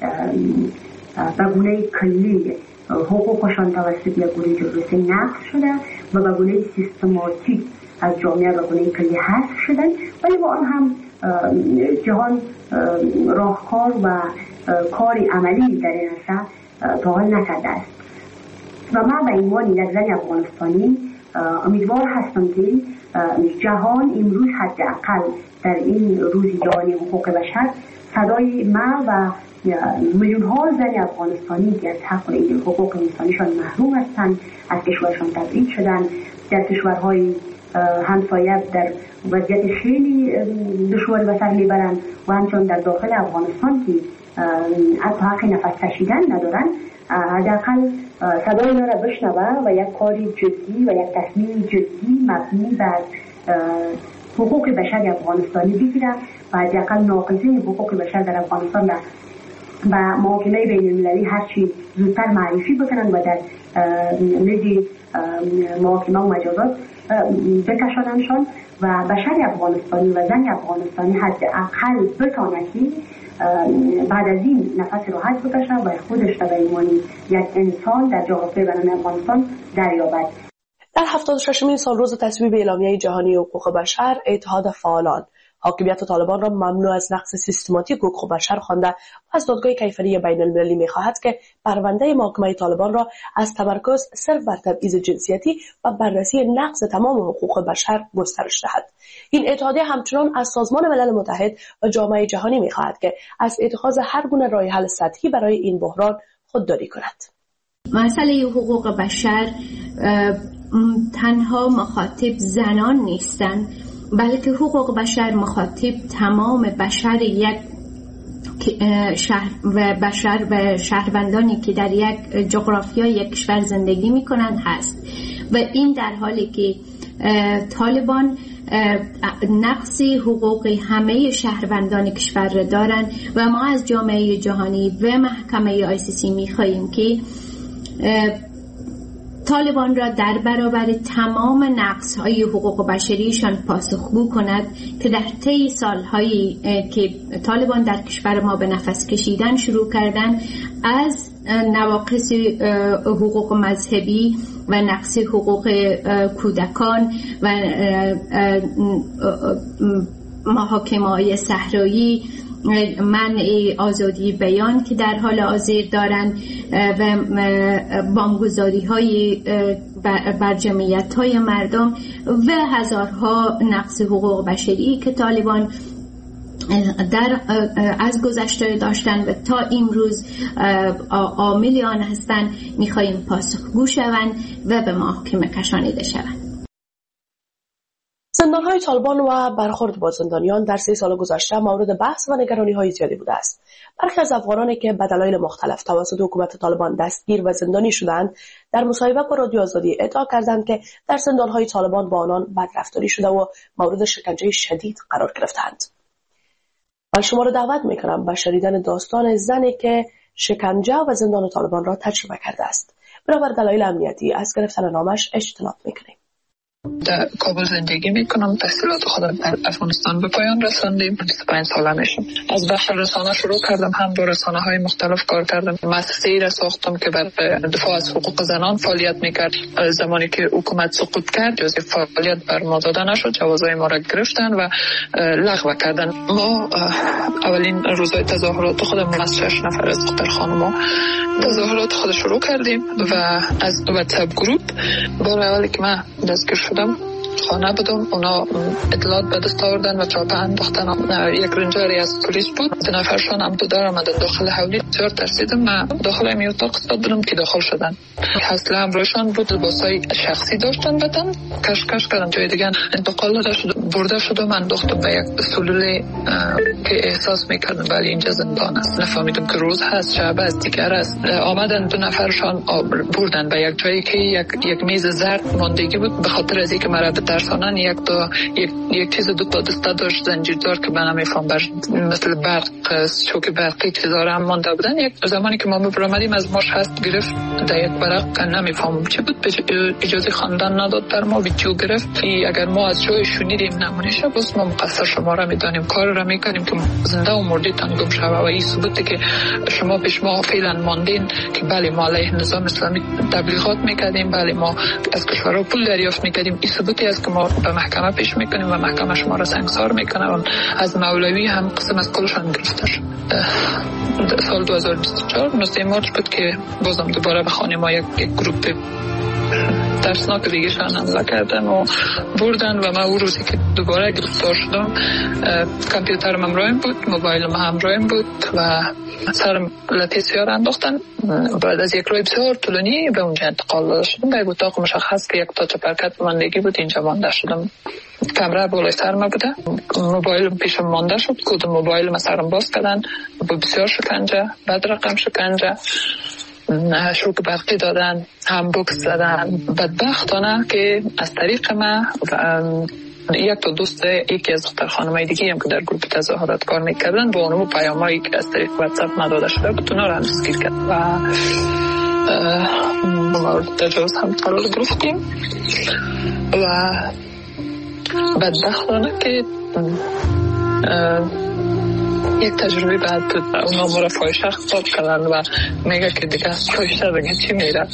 به گونه کلی حقوقشان توسط یک گروه تروریستی نقض شده و به گونه سیستماتیک از جامعه به گونه کلی حذف شدن، ولی با آن هم جهان راهکار و کار عملی در این عرصه تا حال نکرده است. و من به عنوان یک زن افغانستانی امیدوار هستم که جهان امروز حداقل در این روز جهانی حقوق بشر صدای ما و میلیون ها زن افغانستانی که از حق این حقوق انسانیشان محروم هستند، از کشورشان تبعید شدند، در کشورهای همسایه در وضعیت خیلی دشواری به سر میبرند و همچنان در داخل افغانستان که حتی حق نفس کشیدن ندارن، حداقل صدای اینا را بشنوه و یک کاری جدی و یک تصمیم جدی مبنی بر حقوق بشر افغانستانی بگیره و حداقل ناقضین حقوق بشر در افغانستان را و محاکمه بین المللی هرچی زودتر معرفی بکنن و در لیگ محاکمه و مجازات بکشاننشان و بشر افغانستانی و زن افغانستانی حداقل بتانه که بعد از این نفس راحت بکشه و خودش به عنوان یک انسان در جغرافیای بین افغانستان دریابد. در هفتاد و ششمین سال روز تصویب اعلامیه جهانی حقوق بشر، اتحاد فعالان حاکمیت طالبان را ممنوع از نقض سیستماتیک حقوق بشر خوانده و از دادگاه کیفری بین المللی می‌خواهد که پرونده محاکمه طالبان را از تمرکز صرف بر تبعیض جنسیتی و بررسی نقض تمام حقوق بشر گسترش دهد. این اتحادیه همچنان از سازمان ملل متحد و جامعه جهانی می‌خواهد که از اتخاذ هر گونه راه حل سطحی برای این بحران خودداری کند. مسئله حقوق بشر تنها مخاطب زنان نیستند، بلکه حقوق بشر مخاطب تمام بشر یک شهر و بشر و شهروندانی که در یک جغرافیای یک کشور زندگی می‌کنند هست و این در حالی که طالبان نقض حقوق همه شهروندان کشور را دارند و ما از جامعه جهانی و محکمه آی سی سی می‌خواهیم که طالبان را در برابر تمام نقض‌های حقوق بشریشان پاسخگو کند که در طی سال‌هایی که طالبان در کشور ما به نفس کشیدن شروع کردند، از نواقص حقوق مذهبی و نقض حقوق کودکان و محاکمه‌های صحرایی، منع آزادی بیان که در حال حاضر دارند و بمبگذاری های بر جمعیت های مردم و هزارها نقض حقوق بشری که طالبان در از گذشته داشتن و تا امروز عامل آن هستند، میخواهیم پاسخگو شوند و به محاکمه کشانیده شوند. زندان‌های طالبان و برخورد با زندانیان در سه سال گذشته مورد بحث و نگرانی‌های زیادی بوده است. برخی از افغانانی که به دلایل مختلف توسط حکومت طالبان دستگیر و زندانی شدند، در مصاحبه با رادیو آزادی ادعا کردند که در زندان‌های طالبان با آنان بدرفتاری شده و مورد شکنجه شدید قرار گرفتند. من شما را دعوت می‌کنم به شنیدن داستان زنی که شکنجه و زندان طالبان را تجربه کرده است. بنابر دلایل امنیتی از گرفتن نامش اجتناب می‌کنیم. در کابل زندگی میکنم. تحصیلات خودم در افغانستان به پایان رساندیم. بیست و پنج ساله میشم. از بخش رسانه شروع کردم، هم با رسانه های مختلف کار کردم. مؤسسه‌ای را ساختم که بر دفاع از حقوق زنان فعالیت میکرد. زمانی که حکومت سقوط کرد، جزء فعالیت بر ما داده نشد، جوازهای ما را گرفتن و لغو کردن. ما اولین روزهای تظاهرات خودم از شش نفر از دختر خانم‌ها تظاهرات خود شروع کردیم و از واتساپ گروپ بار اولی که من دستگیر شدم خانه بودم، اونا اطلاعات به دست آوردن و تراپه انداختن. یک رنجری از پلیس بود، دو نفرشان هم تو دار آمدن داخل حولی. بسیار ترسیدم. من داخل این اتاق استاد بودم که داخل شدن. حسله همراهشان بود، لباسای شخصی داشتن بدن، کش کش کردن جای دیگه انتقال داده شد، برده شد و من انداختم به یک سلوله که احساس میکردم ولی اینجا زندان است. نفهمیدم که روز هست، شب است، دیگر است. آمدن دو نفرشان بردن به یک جایی که یک یک میز زرد ماندگی بود، به خاطر از اینکه مرا ترسانن یک تا یک یک چیز دو تا دسته داشت زنجیردار که من نمیفهم بر مثل برق شوک برقی چیزا را هم مانده بودن. یک زمانی که ما برآمدیم از ماش هست گرفت در یک برق، نمیفهمم چی بود، اجازه خواندن نداد در ما، ویدیو گرفت. اگر ما از جای شنیدیم نمونشه بس ما مقصر شما را میدانیم، کار را میکنیم که زنده و مردیتان گم شوه و این ثبوتی که شما پیش ما فعلا ماندین که بله ما علیه نظام اسلامی تبلیغات میکردیم، بله ما از کشورها پول دریافت میکردیم، این ثبوتی است که ما به محکمه پیش میکنیم و محکمه شما را سنگسار میکنه. و از مولوی هم قسم از کلشان گرفته شد. سال دو هزار و بیست و چهار نوزده مارچ بود که بازم دوباره به خانه ما یک گروپ ترسناک دیگه شان حمله کردن و بردن و من اون روزی که دوباره گرفتار شدم کامپیوترم همراهم بود، موبایلم همراهم بود و سرم لپیسیار انداختن. بعد از یک روز بسیار طولانی به اونجا انتقال داده شدم به اتاق مشخص که یک تا چپرکت ماندگی بود. اینجا مانده شدم. کمره بالای سرم بوده، موبایلم پیشم مانده شد. کد موبایلم سرم باز کردن، بسیار شکنجه، بعد رقم شکنجه، شوک برقی دادن، هم بوکس زدن. بدبختانه که از طریق من یک تا دوست یکی از دختر خانمای دیگه هم که در گروه تظاهرات کار میکردن با اونمو پیامایی که از طریق واتساپ مداده شده بود اونا رو هم دستگیر کرد و مورد تجاوز هم قرار گرفتیم. و بدبختانه که یک تجربه بعد بود و اونا ما را فاحشه خطاب کردن و میگه که دیگه فاحشه دیگه چی میره.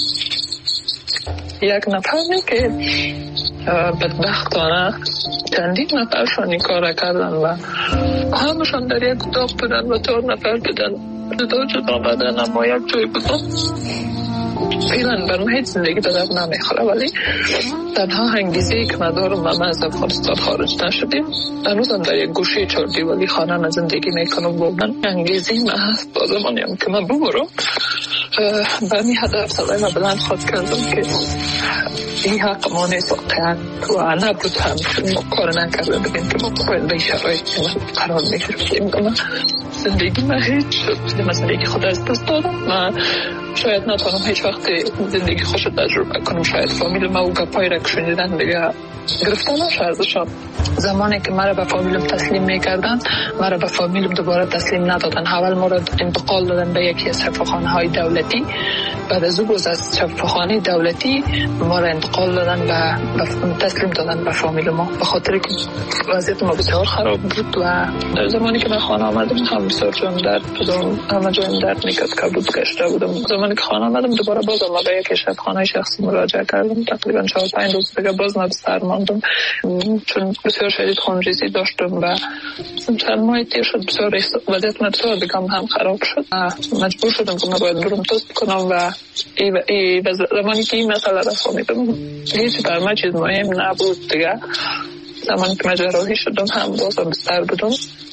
یک نفر که بدبختانه چندین نفرشان این کار کردن و همشان در یک اتاق بودن و چهار نفر بودن، جدا جدا بدن اما یک جای بودن. فعلا بر من هیچ زندگی بدم نمیخوره ولی تنها انگیزه‌ای که من دارم و من از افغانستان خارج نشدیم، هنوزم در یک گوشه چهار دیواری خانه من زندگی میکنم. با من انگیزه‌ای من هست با زمانیم که من ببرم به این هدف سلای من بلند خواهد کردم که این حق ما نیست واقعا و نبود هم ما کار نکرده بگیم که ما باید به این شرایط قرار میگرفتیم. من زندگی من هیچ شد، من زندگی خود از دست دادم. من شاید نتونم هیچ وقت زندگی خوش تجربه کنم. شاید فامیل ما و گپای را که شنیدن دیگه گرفتن ارزشم. زمانی که مرا به فامیلم تسلیم میکردن مرا به فامیلم دوباره تسلیم ندادن. اول ما را انتقال دادن به یکی از شفاخانه های دولتی. بعد از او از شفاخانه دولتی ما را انتقال دادن و تسلیم دادن به فامیل ما به خاطر که وضعیت ما بسیار خراب بود. و در زمانی که من خانه آمدم هم بسیار جایم درد بودم، همه جایم درد میکرد که بود گشته بودم. زمانی که خانه آمدم دوباره باز ما به یک شفاخانه شخصی مراجعه کردم. تقریبا چهار پنج روز دیگه باز من بستر ماندم چون بسیار شدید خونریزی داشتم و چند ماه تیر شد. بسیار وضعیت من بسیار دیگه هم خراب شد. مجبور شدم که من باید برم تست کنم و ای زمانی که این مسئله را فهمیدم هیچ بر من چیز مهم نبود دیگه. زمانی که من جراحی شدم هم بازم بستر بودم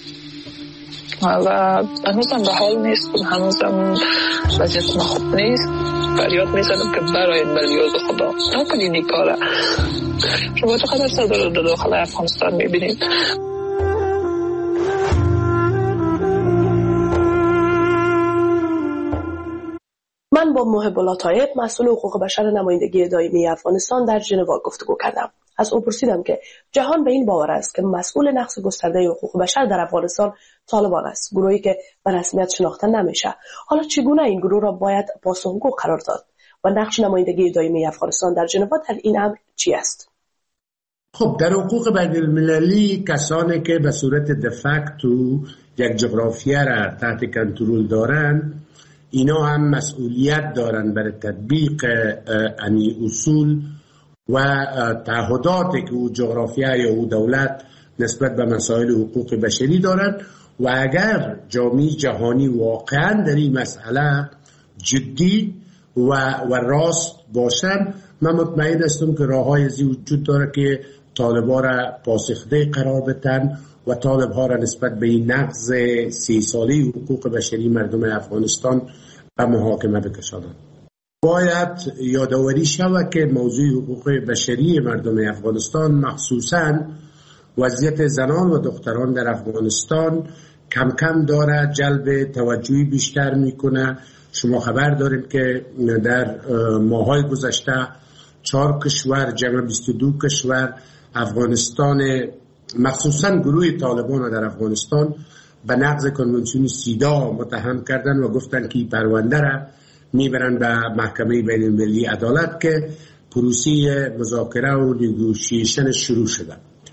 و هنوزم به حال نیستم، هنوزم وضعیت من خوب نیست. فریاد میزنم که برای بلیاز خدا نکنین این کاره. شما چقدر صدر در داخل افغانستان میبینید. من با محب الله طایب مسئول حقوق بشر نمایندگی دائمی افغانستان در ژنو گفتگو کردم. از او پرسیدم که جهان به این باور است که مسئول نقض گسترده حقوق بشر در افغانستان طالبان است، گروهی که به رسمیت شناخته نمیشه. حالا چگونه این گروه را باید پاسخگو قرار داد و نقش نمایندگی دائمی افغانستان در ژنو در این امر چی است؟ خب در حقوق بین المللی کسانی که به صورت دفکتو یک جغرافیه را تحت کنترل دارن اینا هم مسئولیت دارن برای تطبیق انی اصول و تعهداتی که او جغرافیه یا او دولت نسبت به مسائل حقوق بشری دارن. و اگر جامعه جهانی واقعا در این مسئله جدی و, و راست باشن من مطمئن هستم که راه‌های زی وجود داره که طالب‌ها را پاسخده قرار بدن و طالب‌ها را نسبت به این نقض سی ساله حقوق بشری مردم افغانستان به محاکمه بکشانند. باید یادآوری شود که موضوع حقوق بشری مردم افغانستان مخصوصاً وضعیت زنان و دختران در افغانستان کم کم داره جلب توجهی بیشتر میکنه. شما خبر دارید که در ماهای گذشته چهار کشور جمع بیست و دو کشور افغانستان مخصوصاً گروه طالبان در افغانستان به نقض کنوانسیون سیدا متهم کردن و گفتن که پرونده را میبرن به محکمه بین المللی عدالت که پروسه مذاکره و نیگوشیشن شروع شده.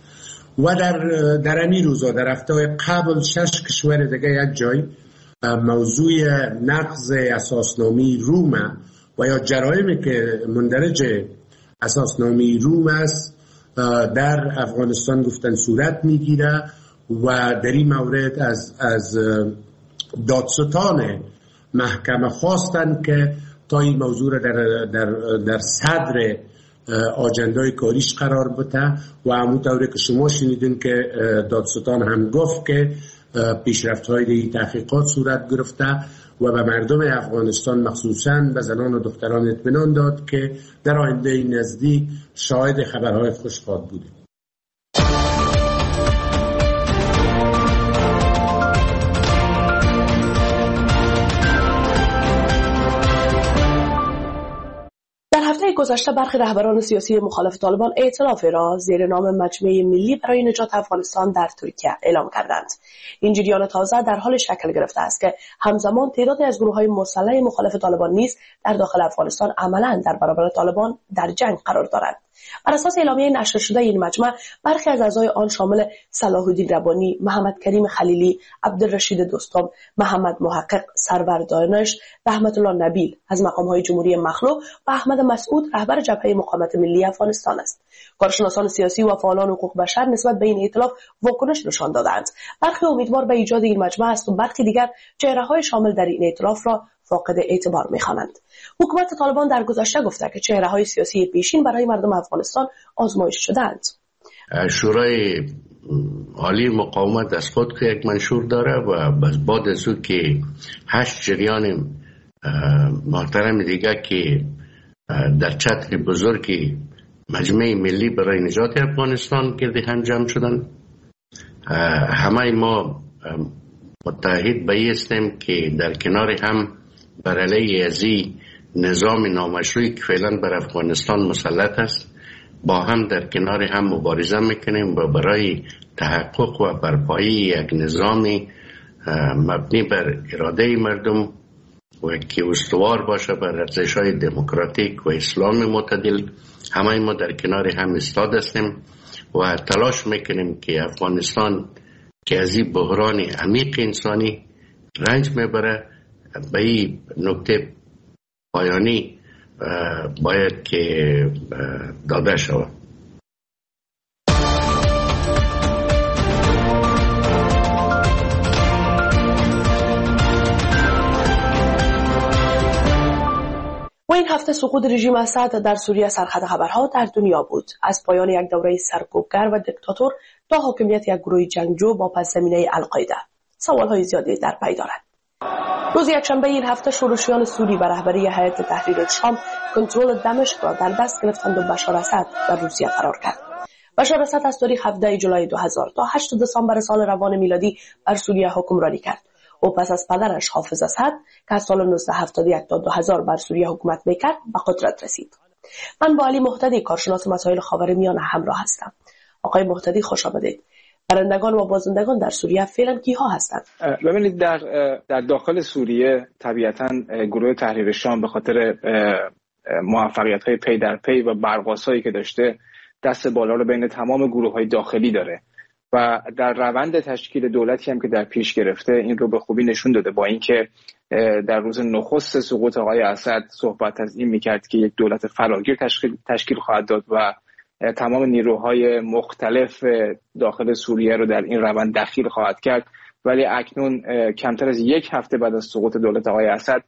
و در در این روزا در هفته قبل شش کشور دیگه یک جای موضوع نقض اساسنامه روم و یا جرایمی که مندرج اساسنامه روم است در افغانستان گفتن صورت میگیره و در این مورد از از دادستان محکمه خواستن که تا این موضوع را در در در صدر آجندای کاریش قرار بده و همونطوری که شما شنیدین که دادستان هم گفت که پیشرفت‌های دی تحقیقات صورت گرفته و به مردم افغانستان مخصوصاً به زنان و دختران اطمینان داد که در آینده نزدیک شاهد خبرهای خوش خواهد بودیم. هفته گذشته برخی رهبران سیاسی مخالف طالبان ائتلاف را زیر نام مجمع ملی برای نجات افغانستان در ترکیه اعلام کردند. این جریان تازه در حال شکل گرفته است که همزمان تعدادی از گروه‌های مسلح مخالف طالبان نیز در داخل افغانستان عملاً در برابر طالبان در جنگ قرار دارند. بر اساس اعلامیه نشر شده این مجمع، برخی از اعضای آن شامل صلاح الدین ربانی، محمد کریم خلیلی، عبدالرشید دوستم، محمد محقق، سرور دانش، رحمت الله نبیل از مقام‌های جمهوری مخلوع و احمد مسعود رهبر جبهه مقاومت ملی افغانستان است. کارشناسان سیاسی و فعالان حقوق بشر نسبت به این ائتلاف واکنش نشان دادند. برخی امیدوار به ایجاد این مجمع است و برخی دیگر چهره‌های شامل در این ائتلاف را فاقد اعتبار می‌خوانند. حکومت طالبان در گذشته گفته که چهره‌های سیاسی پیشین برای مردم افغانستان آزمایش شدند. شورای عالی مقاومت از خود که یک منشور داره و بعد از او که هشت جریان محترم دیگه که در چتر بزرگی مجمع ملی برای نجات افغانستان گرد هم جمع شدن. همه ما متحد به این هستیم که در کنار هم بر علیه از نظام نامشروعی که فعلا بر افغانستان مسلط است با هم در کنار هم مبارزه میکنیم و برای تحقق و برپایی یک نظام مبنی بر اراده مردم و که استوار باشه بر ارزش‌های دموکراتیک و اسلام معتدل همه ما در کنار هم ایستاد هستیم و تلاش میکنیم که افغانستان که از این بحران عمیق انسانی رنج میبره به این نکته پایانی باید که داده شود. و این هفته سقوط رژیم اسد در سوریه سرخط خبرها در دنیا بود. از پایان یک دوره سرکوبگر و دیکتاتور تا حاکمیت یک گروه جنگجو با پس زمینه القاعده، سوالهای زیادی در پی دارد. روز یکشنبه این هفته شورشیان سوری به رهبری هیئت تحریر شام کنترل دمشق را در دست گرفتند و بشار اسد در روسیه فرار کرد. بشار اسد از تاریخ هفدهم جولای دو هزار تا هشتم دسامبر سال روان میلادی بر سوریه حکمرانی کرد. او پس از پدرش حافظ اسد که از سال نوزده هفتاد و یک تا دو هزار بر سوریه حکومت میکرد به قدرت رسید. من با علی مهتدی کارشناس مسائل خاورمیانه همراه هستم. آقای مهتدی خوش آمدید. برندگان و بازندگان در سوریه فعلا کیها هستند؟ ببینید در در داخل سوریه طبیعتاً گروه تحریر شام به خاطر موفقیت‌های پی در پی و برقاسایی که داشته دست بالا رو بین تمام گروه‌های داخلی داره و در روند تشکیل دولتی هم که در پیش گرفته این رو به خوبی نشون داده. با اینکه در روز نخست سقوط آقای اسد صحبت از این می‌کرد که یک دولت فراگیر تشکیل تشکیل خواهد داد و تمام نیروهای مختلف داخل سوریه رو در این روند دخیل خواهد کرد، ولی اکنون کمتر از یک هفته بعد از سقوط دولت آقای اسد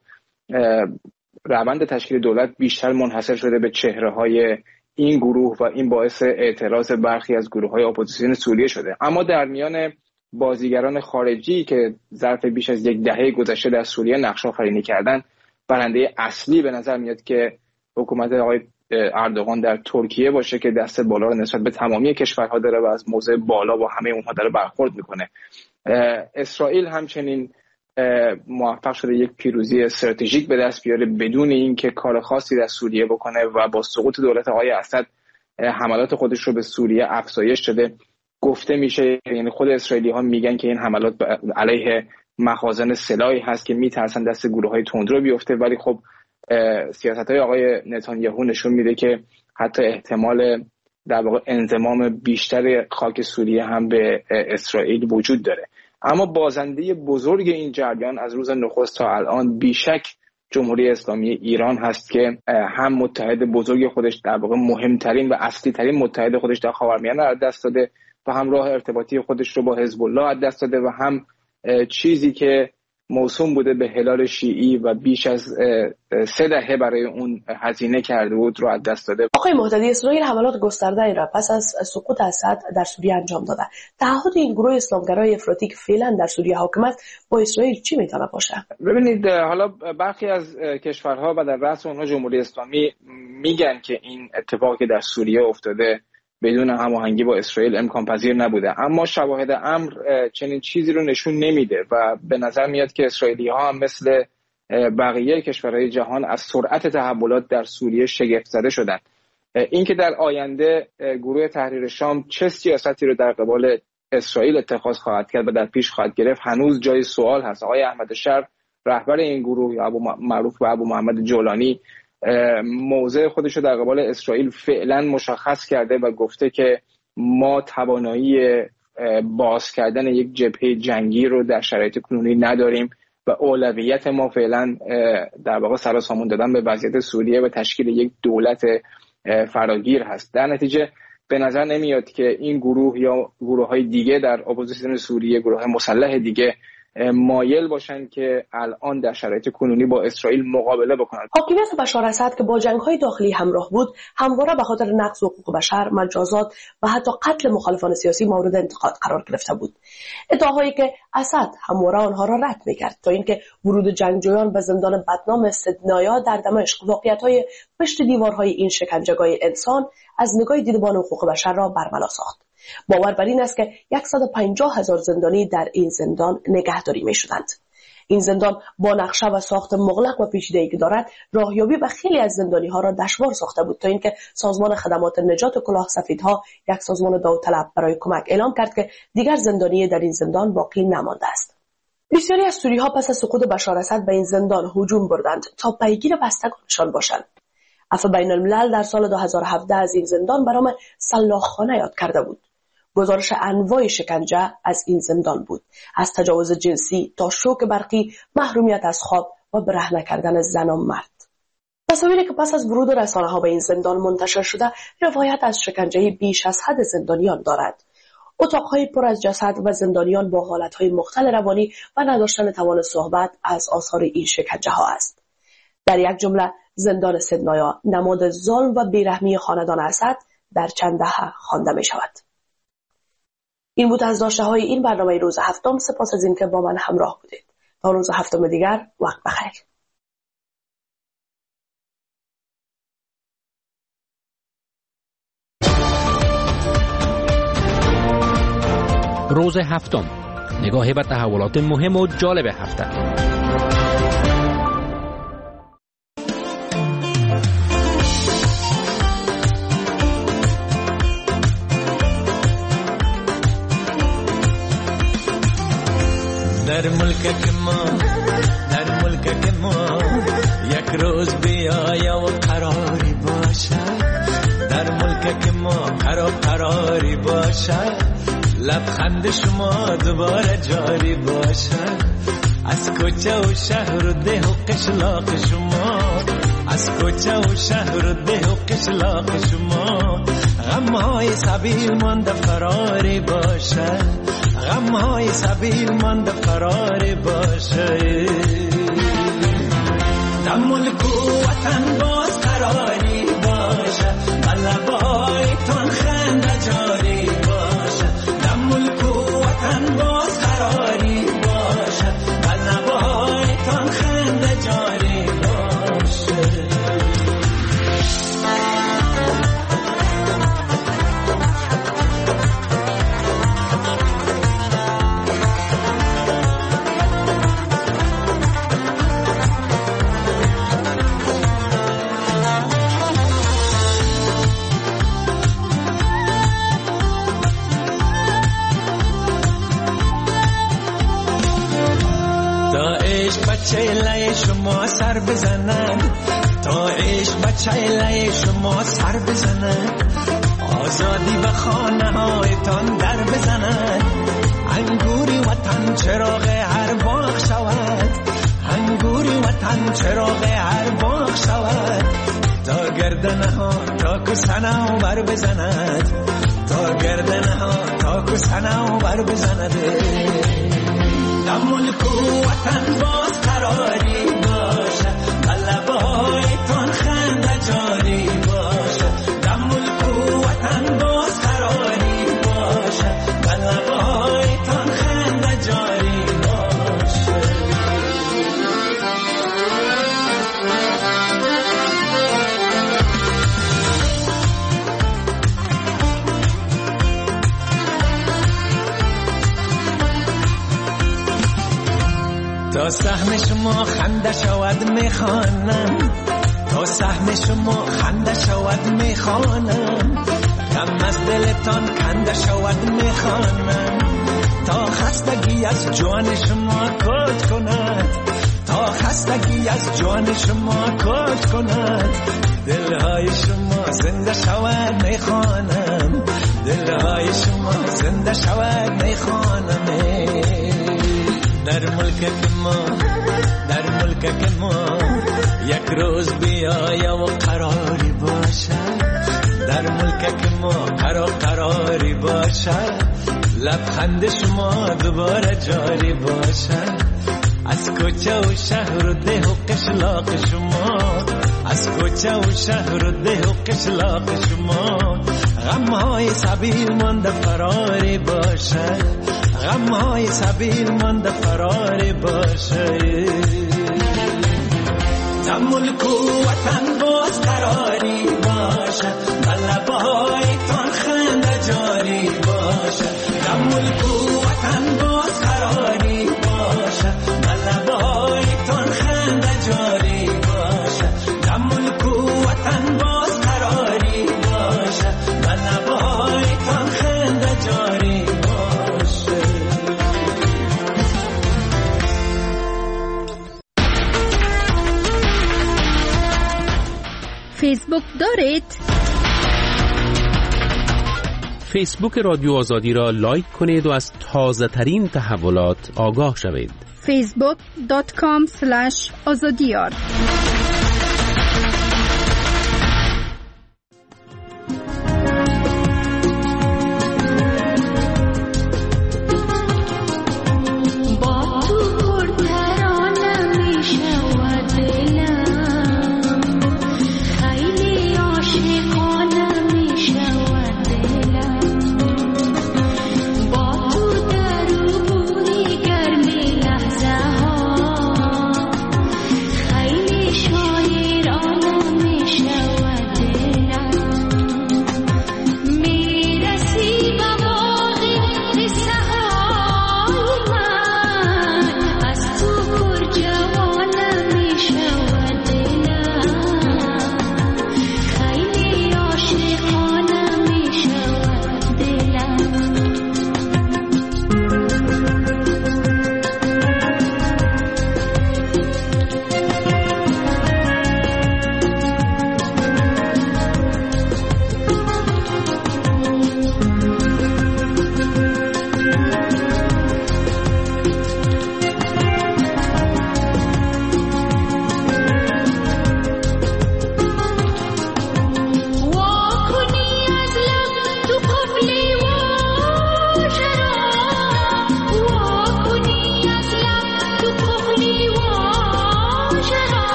روند تشکیل دولت بیشتر منحصر شده به چهره‌های این گروه و این باعث اعتراض برخی از گروه‌های اپوزیسیون سوریه شده. اما در میان بازیگران خارجی که ظرف بیش از یک دهه گذشته در سوریه نقش آفرینی کردند، برنده اصلی به نظر میاد که حکومت آقای اردوغان در ترکیه باشه که دست بالا رو نسبت به تمامی کشورها داره و از موضع بالا با همه اونها داره برخورد میکنه. اسرائیل همچنین موفق شده یک پیروزی استراتژیک به دست بیاره بدون اینکه کار خاصی در سوریه بکنه و با سقوط دولت آقای اسد حملات خودش رو به سوریه افزایش داده. گفته میشه، یعنی خود اسرائیلی ها میگن که این حملات علیه مخازن سلاحی هست که میترسن دست گروه های تندرو بیفته، ولی خب سیاست های آقای نتانیاهو نشون میده که حتی احتمال در واقع انضمام بیشتر خاک سوریه هم به اسرائیل وجود داره. اما بازنده بزرگ این جریان از روز نخست تا الان بیشک جمهوری اسلامی ایران هست که هم متحد بزرگ خودش در واقع مهمترین و اصلی ترین متحد خودش در خاورمیانه از دست داده و هم راه ارتباطی خودش رو با حزب الله از دست داده و هم چیزی که موسوم بوده به هلال شیعی و بیش از سه دهه برای اون هزینه کرده بود رو از دست داده. آقای مهدی، اسرائیل حملات گسترده را پس از سقوط اسد در سوریه انجام داده. تعهد این گروه اسلامگرای افراطی که فعلا در سوریه حاکم است با اسرائیل چی میتونه باشه؟ ببینید، حالا برخی از کشورها و در رأس اونها جمهوری اسلامی میگن که این اتفاقی که در سوریه افتاده بدون هماهنگی با اسرائیل امکان پذیر نبوده، اما شواهد امر چنین چیزی رو نشون نمیده و به نظر میاد که اسرائیلی ها هم مثل بقیه کشورهای جهان از سرعت تحولات در سوریه شگفت زده شدند. اینکه در آینده گروه تحریر شام چه سیاستی رو در قبال اسرائیل اتخاذ خواهد کرد و در پیش خواهد گرفت هنوز جای سوال هست. آقای احمد شرق، رهبر این گروه یا ابو معروف به ابو محمد جولانی، موضع خودش رو در قبال اسرائیل فعلا مشخص کرده و گفته که ما توانایی باز کردن یک جبهه جنگی رو در شرایط کنونی نداریم و اولویت ما فعلا در واقع سرسامون دادن به وضعیت سوریه و تشکیل یک دولت فراگیر هست. در نتیجه به نظر نمیاد که این گروه یا گروه‌های دیگه در اپوزیسیون سوریه، گروه مسلح دیگه، مایل باشن که الان در شرایط کنونی با اسرائیل مقابله بکنند. حاکمیت بشار اسد که با جنگ‌های داخلی همراه بود، همواره به خاطر نقض حقوق بشر، مجازات و حتی قتل مخالفان سیاسی مورد انتقاد قرار گرفته بود. ادعاهایی که اسد همواره آنها را رد می‌کرد تا اینکه ورود جنگجویان به زندان بدنام سدنایا در دمشق واقعیت‌های پشت دیوارهای این شکنجهگاه انسان از نگاه دیدبان حقوق بشر را برملا ساخت. باور بر این است که صد و پنجاه هزار زندانی در این زندان نگهداری می شدند. این زندان با نقشه و ساخت مغلق و پیچیده‌ای که دارد، راهیابی به خیلی از زندانی ها را دشوار ساخته بود تا اینکه سازمان خدمات نجات کلاه سفیدها، یک سازمان داوطلب برای کمک، اعلام کرد که دیگر زندانی در این زندان باقی نمانده است. بسیاری از سوری‌ها پس از سقوط بشار اسد به این زندان هجوم بردند تا پیگیر بستگانشان باشند. عفو بین الملل در سال دو هزار و هفده از این زندان به نام سلاخخانه یاد کرده بود. گزارش انواع شکنجه از این زندان بود، از تجاوز جنسی تا شوک برقی، محرومیت از خواب و برهنه کردن زن و مرد. تصاویری که پس از ورود رسانه‌ها به این زندان منتشر شده روایت از شکنجه بیش از حد زندانیان دارد. اتاق‌های پر از جسد و زندانیان با حالت‌های مختل روانی و نداشتن توان صحبت از آثار این شکنجه‌ها است. در یک جمله، زندان سدنایا نماد ظلم و بیرحمی خاندان اسد در چند دهه خوانده می‌شود. این بود از داشته های این برنامه روز هفتم. سپاس از این که با من همراه بودید. تا روز هفتم دیگر، وقت بخیر. روز هفتم، نگاهی به تحولات مهم و جالب هفته. در ملک ما در ملک ما یک روز بیایا و قراری باشه، در ملک ما قرار قراری باشه، لبخند شما دوباره جاری باشه، از کوچه و شهر و ده و قشلاق شما، از کوچه و شهر و ده و قشلاق شما، غمهای سبیل مانده فراری باشه، غمهای سبیل مانده فراری باشه، در ملک و وطن باز قراری باشه، بلبایتان خنده جاری باشه، در ملک و وطن باز قراری باشه، بلبایتان خنده جاری باشه. بچه لای شما سر بزنن، تا عشق بچه لای شما سر بزنن، آزادی به خانه هایتان در بزنن، انگوری وطن چراغ هر باغ شود، انگوری وطن چراغ هر باغ شود، تا گردنه ها تا کسنه و بر بزند، تا گردنه ها تا کسنه و بر بزند، در ملک و وطن تا سهم شما خنده شود میخوانم، تا سهم شما خنده شود میخوانم، غم از دلتان کنده شود میخوانم، تا خستگی از جان شما کج کند، تا خستگی از جان شما کج کند، دلهای شما زنده شود میخوانم، دلهای شما زنده شود میخوانم. در ملک ما، در ملک ما یک روز بیاید و قراری باشد، در ملک ما قرار قراری باشد، لبخند شما دوباره جاری باشد، از کوچه و شهر و ده و قشلاق شما، از کوچه و شهر و ده و قشلاق شما، غمهای سبیل مانده فراری باشد، غمهای سبیل مانده فراری باشد. در ملک و وطن باز قراری باشد، لبهایتان خنده جاری باشد، در ملک و وطن باز قراری باشد، لبهایتان خنده جاری باشد، در ملک و وطن باز قراری باشد، لبهایتان خنده جاری باشد. فیسبوک دارید؟ فیسبوک رادیو آزادی را لایک کنید و از تازه ترین تحولات آگاه شوید. فیسبوک دات کام اسلش آزادیار